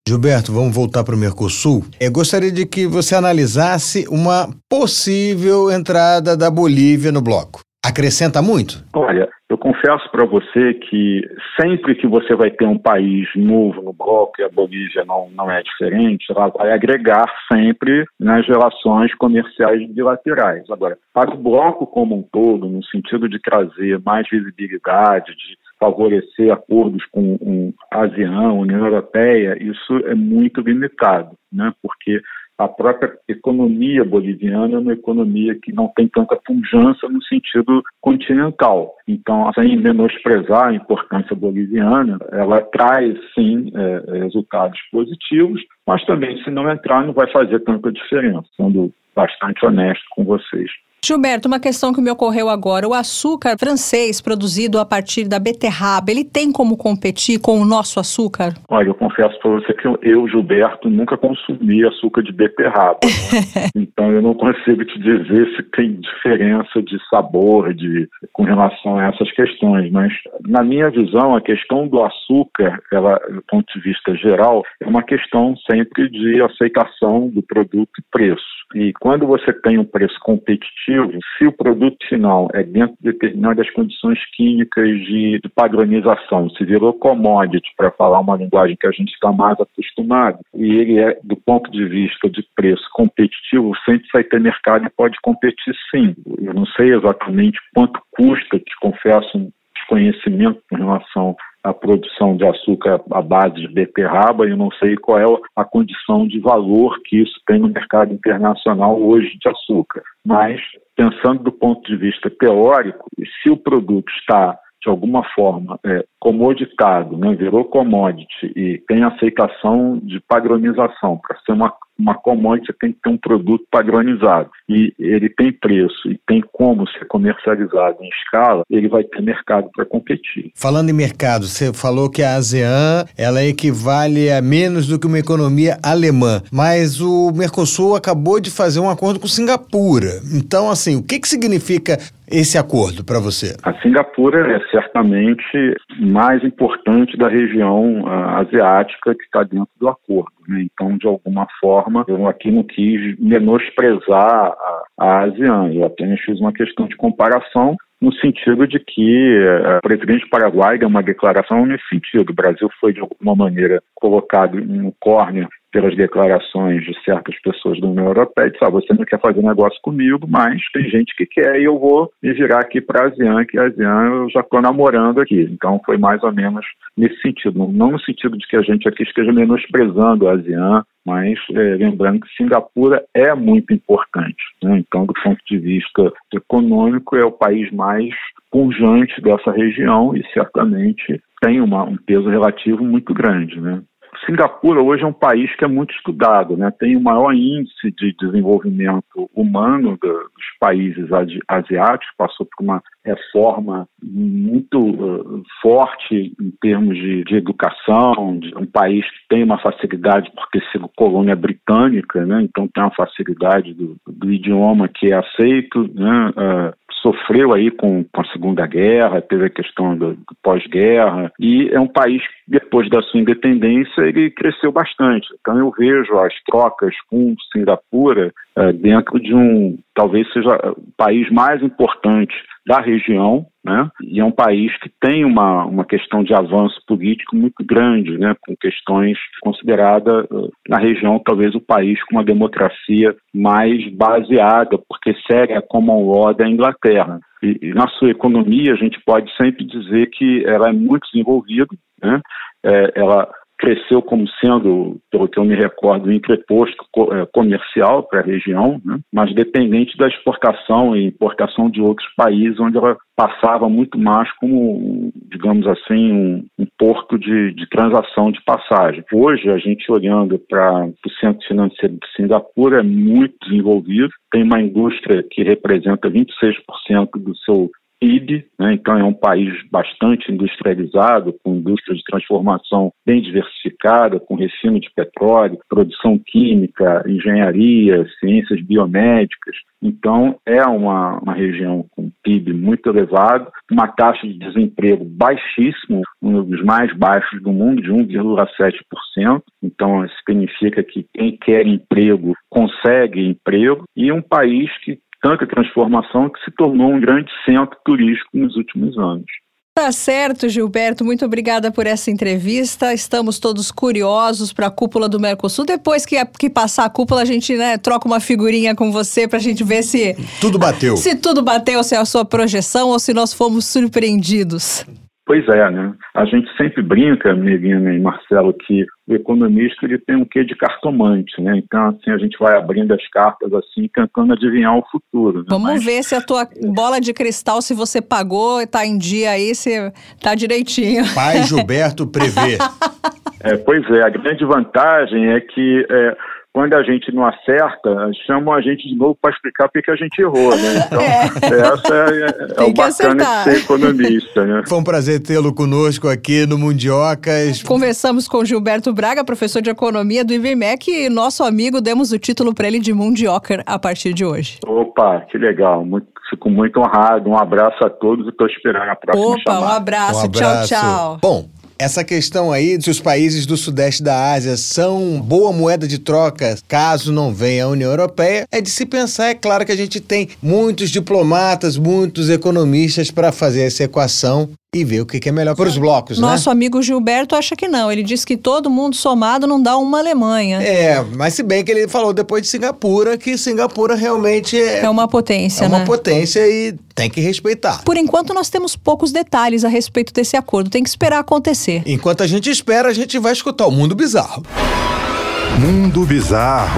Gilberto, vamos voltar para o Mercosul. Eu gostaria de que você analisasse uma possível entrada da Bolívia no bloco. Acrescenta muito? Olha, eu confesso para você que sempre que você vai ter um país novo no bloco, e a Bolívia não é diferente, ela vai agregar sempre nas relações comerciais bilaterais. Agora, para o bloco como um todo, no sentido de trazer mais visibilidade, de favorecer acordos com a ASEAN, União Europeia, isso é muito limitado, né? Porque a própria economia boliviana é uma economia que não tem tanta pujança no sentido continental. Então, sem menosprezar a importância boliviana, ela traz, sim, resultados positivos, mas também, se não entrar, não vai fazer tanta diferença, sendo bastante honesto com vocês. Gilberto, uma questão que me ocorreu agora. O açúcar francês produzido a partir da beterraba, ele tem como competir com o nosso açúcar? Olha, eu confesso para você que eu, Gilberto, nunca consumi açúcar de beterraba, né? Então eu não consigo te dizer se tem diferença de sabor com relação a essas questões, mas na minha visão a questão do açúcar, ela, do ponto de vista geral, é uma questão sempre de aceitação do produto e preço. E quando você tem um preço competitivo, se o produto final é dentro de determinadas condições químicas de padronização, se virou commodity, para falar uma linguagem que a gente está mais acostumado, e ele é, do ponto de vista de preço competitivo, sempre vai ter mercado e pode competir sim. Eu não sei exatamente quanto custa, te confesso, um desconhecimento com relação à produção de açúcar à base de beterraba, e eu não sei qual é a condição de valor que isso tem no mercado internacional hoje de açúcar. Mas, pensando do ponto de vista teórico, se o produto está, de alguma forma, comoditado, né, virou commodity e tem aceitação de padronização, para ser uma commodity você tem que ter um produto padronizado e ele tem preço e tem como ser comercializado em escala, ele vai ter mercado para competir. Falando em mercado, você falou que a ASEAN ela equivale a menos do que uma economia alemã, mas o Mercosul acabou de fazer um acordo com Singapura. Então, assim, o que significa esse acordo para você? A Singapura é certamente mais importante da região asiática que está dentro do acordo, né? Então, de alguma forma, eu aqui não quis menosprezar a ASEAN, eu apenas fiz uma questão de comparação no sentido de que o presidente paraguaio deu uma declaração nesse sentido. O Brasil foi, de alguma maneira, colocado no córner pelas declarações de certas pessoas da União Europeia, disse, você não quer fazer negócio comigo, mas tem gente que quer e eu vou me virar aqui para a ASEAN, que a ASEAN eu já estou namorando aqui. Então foi mais ou menos nesse sentido, não no sentido de que a gente aqui esteja menosprezando a ASEAN, mas lembrando que Singapura é muito importante, né? Então, do ponto de vista econômico, é o país mais pujante dessa região e certamente tem um peso relativo muito grande, né? Singapura hoje é um país que é muito estudado, né? Tem o maior índice de desenvolvimento humano dos países asiáticos, passou por uma reforma muito forte em termos de educação, de um país que tem uma facilidade por ter sido colônia britânica, né? Então tem uma facilidade do idioma que é aceito, né? Sofreu aí com a Segunda Guerra, teve a questão do pós-guerra, e é um país que, depois da sua independência, ele cresceu bastante. Então eu vejo as trocas com Singapura dentro de talvez seja o país mais importante da região, né? E é um país que tem uma questão de avanço político muito grande, né? Com questões consideradas na região talvez o país com uma democracia mais baseada, porque segue a Common Law da Inglaterra. E na sua economia a gente pode sempre dizer que ela é muito desenvolvida, né? Ela cresceu como sendo, pelo que eu me recordo, um entreposto comercial para a região, né? Mas dependente da exportação e importação de outros países, onde ela passava muito mais como, digamos assim, um porto de transação de passagem. Hoje, a gente olhando para o centro financeiro de Singapura, é muito desenvolvido, tem uma indústria que representa 26% do seu PIB, né? Então é um país bastante industrializado, com indústria de transformação bem diversificada, com refino de petróleo, produção química, engenharia, ciências biomédicas. Então é uma região com PIB muito elevado, uma taxa de desemprego baixíssima, um dos mais baixos do mundo, de 1,7%. Então, significa que quem quer emprego consegue emprego, e um país que tanta transformação que se tornou um grande centro turístico nos últimos anos. Tá certo, Gilberto. Muito obrigada por essa entrevista. Estamos todos curiosos para a cúpula do Mercosul. Depois que passar a cúpula, a gente troca uma figurinha com você para a gente ver se tudo bateu. Se tudo bateu, se é a sua projeção ou se nós fomos surpreendidos. Pois é, né? A gente sempre brinca, Melina e Marcelo, que o economista ele tem um quê de cartomante, né? Então, assim, a gente vai abrindo as cartas assim, tentando adivinhar o futuro. Né? Vamos ver se a tua bola de cristal, se você pagou, tá em dia aí, se tá direitinho. Pai Gilberto prevê. Pois é, a grande vantagem é que quando a gente não acerta, chamam a gente de novo para explicar porque a gente errou, né? Então, essa é o bacana de ser economista, né? Foi um prazer tê-lo conosco aqui no Mundiocas. Conversamos com Gilberto Braga, professor de economia do IBMEC, e nosso amigo, demos o título para ele de Mundioker a partir de hoje. Opa, que legal. Fico muito honrado. Um abraço a todos e estou esperando a próxima chamada. Um abraço. Tchau, tchau. Bom, essa questão aí, se os países do Sudeste da Ásia são boa moeda de troca, caso não venha a União Europeia, é de se pensar. É claro que a gente tem muitos diplomatas, muitos economistas para fazer essa equação e ver o que é melhor para os blocos, né? Nosso amigo Gilberto acha que não. Ele diz que todo mundo somado não dá uma Alemanha. Mas se bem que ele falou depois de Singapura, que Singapura realmente é uma potência, né? É uma potência e tem que respeitar. Por enquanto, nós temos poucos detalhes a respeito desse acordo. Tem que esperar acontecer. Enquanto a gente espera, a gente vai escutar o Mundo Bizarro. Mundo Bizarro.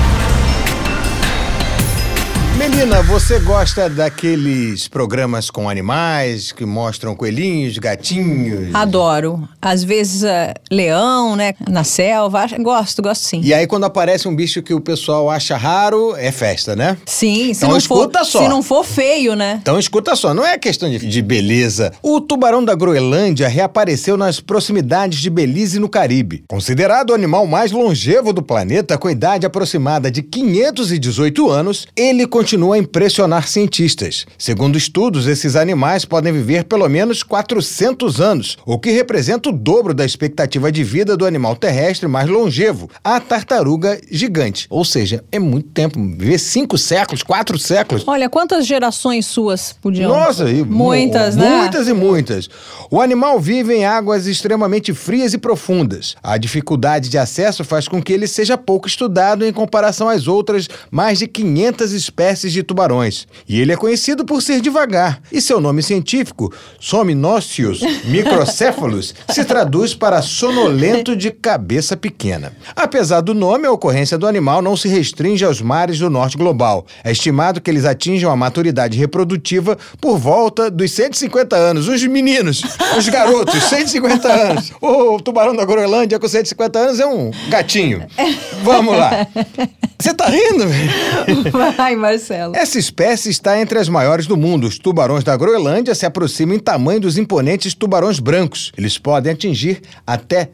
Melina, você gosta daqueles programas com animais que mostram coelhinhos, gatinhos? Adoro. Às vezes, leão, né? Na selva. Gosto sim. E aí, quando aparece um bicho que o pessoal acha raro, é festa, né? Sim, então escuta só. Se não for feio, né? Então escuta só, não é questão de beleza. O tubarão da Groenlândia reapareceu nas proximidades de Belize, no Caribe. Considerado o animal mais longevo do planeta, com idade aproximada de 518 anos, ele continua a impressionar cientistas. Segundo estudos, esses animais podem viver pelo menos 400 anos, o que representa o dobro da expectativa de vida do animal terrestre mais longevo, a tartaruga gigante. Ou seja, é muito tempo. Viver 5 séculos, 4 séculos. Olha, quantas gerações suas podiam? Nossa, muitas, né? Muitas e muitas. O animal vive em águas extremamente frias e profundas. A dificuldade de acesso faz com que ele seja pouco estudado em comparação às outras mais de 500 espécies de tubarões. E ele é conhecido por ser devagar. E seu nome científico, Somnóceus microcephalus, se traduz para sonolento de cabeça pequena. Apesar do nome, a ocorrência do animal não se restringe aos mares do norte global. É estimado que eles atinjam a maturidade reprodutiva por volta dos 150 anos. Os meninos, os garotos, 150 anos. O tubarão da Groenlândia com 150 anos é um gatinho. Vamos lá. Você tá rindo, velho? Vai, Marcelo. Essa espécie está entre as maiores do mundo. Os tubarões da Groenlândia se aproximam em tamanho dos imponentes tubarões brancos. Eles podem atingir até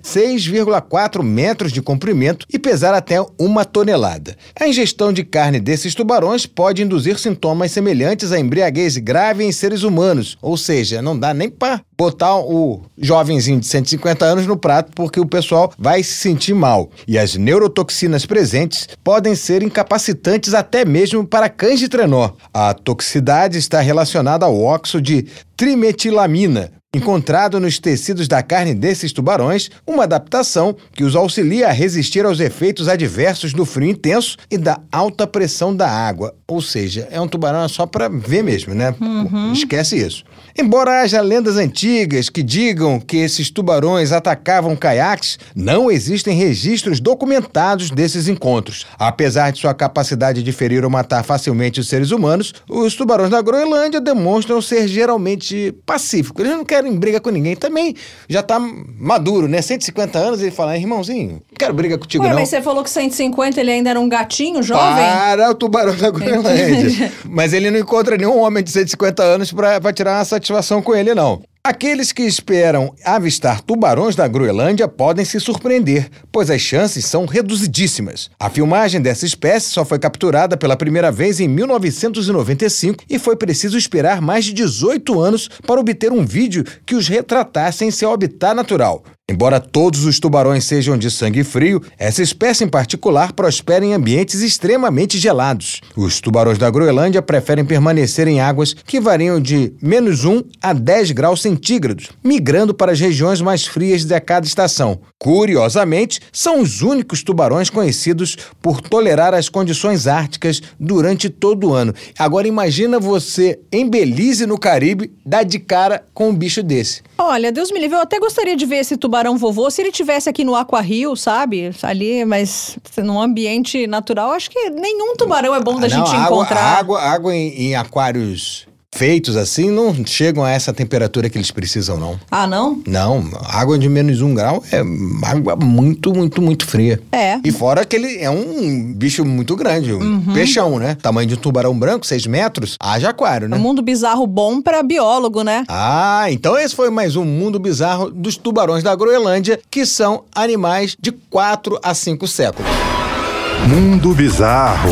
6,4 metros de comprimento e pesar até 1 tonelada. A ingestão de carne desses tubarões pode induzir sintomas semelhantes à embriaguez grave em seres humanos. Ou seja, não dá nem para botar o jovenzinho de 150 anos no prato porque o pessoal vai se sentir mal. E as neurotoxinas presentes podem ser incapacitantes até mesmo para cães de trenó. A toxicidade está relacionada ao óxido de trimetilamina, encontrado nos tecidos da carne desses tubarões, uma adaptação que os auxilia a resistir aos efeitos adversos do frio intenso e da alta pressão da água. Ou seja, é um tubarão só para ver mesmo, né? Esquece isso. Embora haja lendas antigas que digam que esses tubarões atacavam caiaques, não existem registros documentados desses encontros. Apesar de sua capacidade de ferir ou matar facilmente os seres humanos, os tubarões da Groenlândia demonstram ser geralmente pacíficos. Eles não querem briga com ninguém. Também já tá maduro, né? 150 anos, ele fala, irmãozinho, não quero briga contigo, não. Mas você falou que 150 ele ainda era um gatinho jovem? Para o tubarão da Groenlândia. Mas ele não encontra nenhum homem de 150 anos pra tirar uma satisfação com ele, não. Aqueles que esperam avistar tubarões da Groenlândia podem se surpreender, pois as chances são reduzidíssimas. A filmagem dessa espécie só foi capturada pela primeira vez em 1995 e foi preciso esperar mais de 18 anos para obter um vídeo que os retratasse em seu habitat natural. Embora todos os tubarões sejam de sangue frio, essa espécie em particular prospera em ambientes extremamente gelados. Os tubarões da Groenlândia preferem permanecer em águas que variam de -1 a 10 graus centígrados, migrando para as regiões mais frias de cada estação. Curiosamente, são os únicos tubarões conhecidos por tolerar as condições árticas durante todo o ano. Agora imagina você em Belize, no Caribe, dar de cara com um bicho desse. Olha, Deus me livre, eu até gostaria de ver esse tubarão vovô se ele tivesse aqui no Aquario, sabe? Ali, mas num ambiente natural, acho que nenhum tubarão é bom da gente encontrar. Água em aquários feitos assim não chegam a essa temperatura que eles precisam, não. Ah, não? Não, água de -1 grau é água muito, muito, muito fria. É. E fora que ele é um bicho muito grande, um peixão, né? Tamanho de um tubarão branco, 6 metros, haja aquário, né? É um mundo bizarro bom pra biólogo, né? Ah, então esse foi mais um mundo bizarro dos tubarões da Groenlândia, que são animais de 4 a 5 séculos. Mundo bizarro.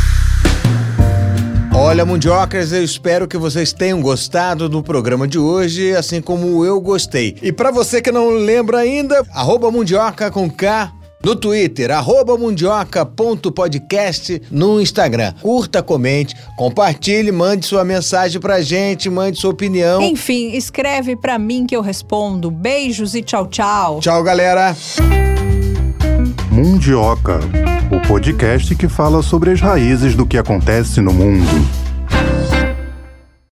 Olha, mundiocas, eu espero que vocês tenham gostado do programa de hoje, assim como eu gostei. E pra você que não lembra ainda, @mundioca com K no Twitter, @mundioca.podcast no Instagram. Curta, comente, compartilhe, mande sua mensagem pra gente, mande sua opinião. Enfim, escreve pra mim que eu respondo. Beijos e tchau, tchau. Tchau, galera. Mundioca, o podcast que fala sobre as raízes do que acontece no mundo.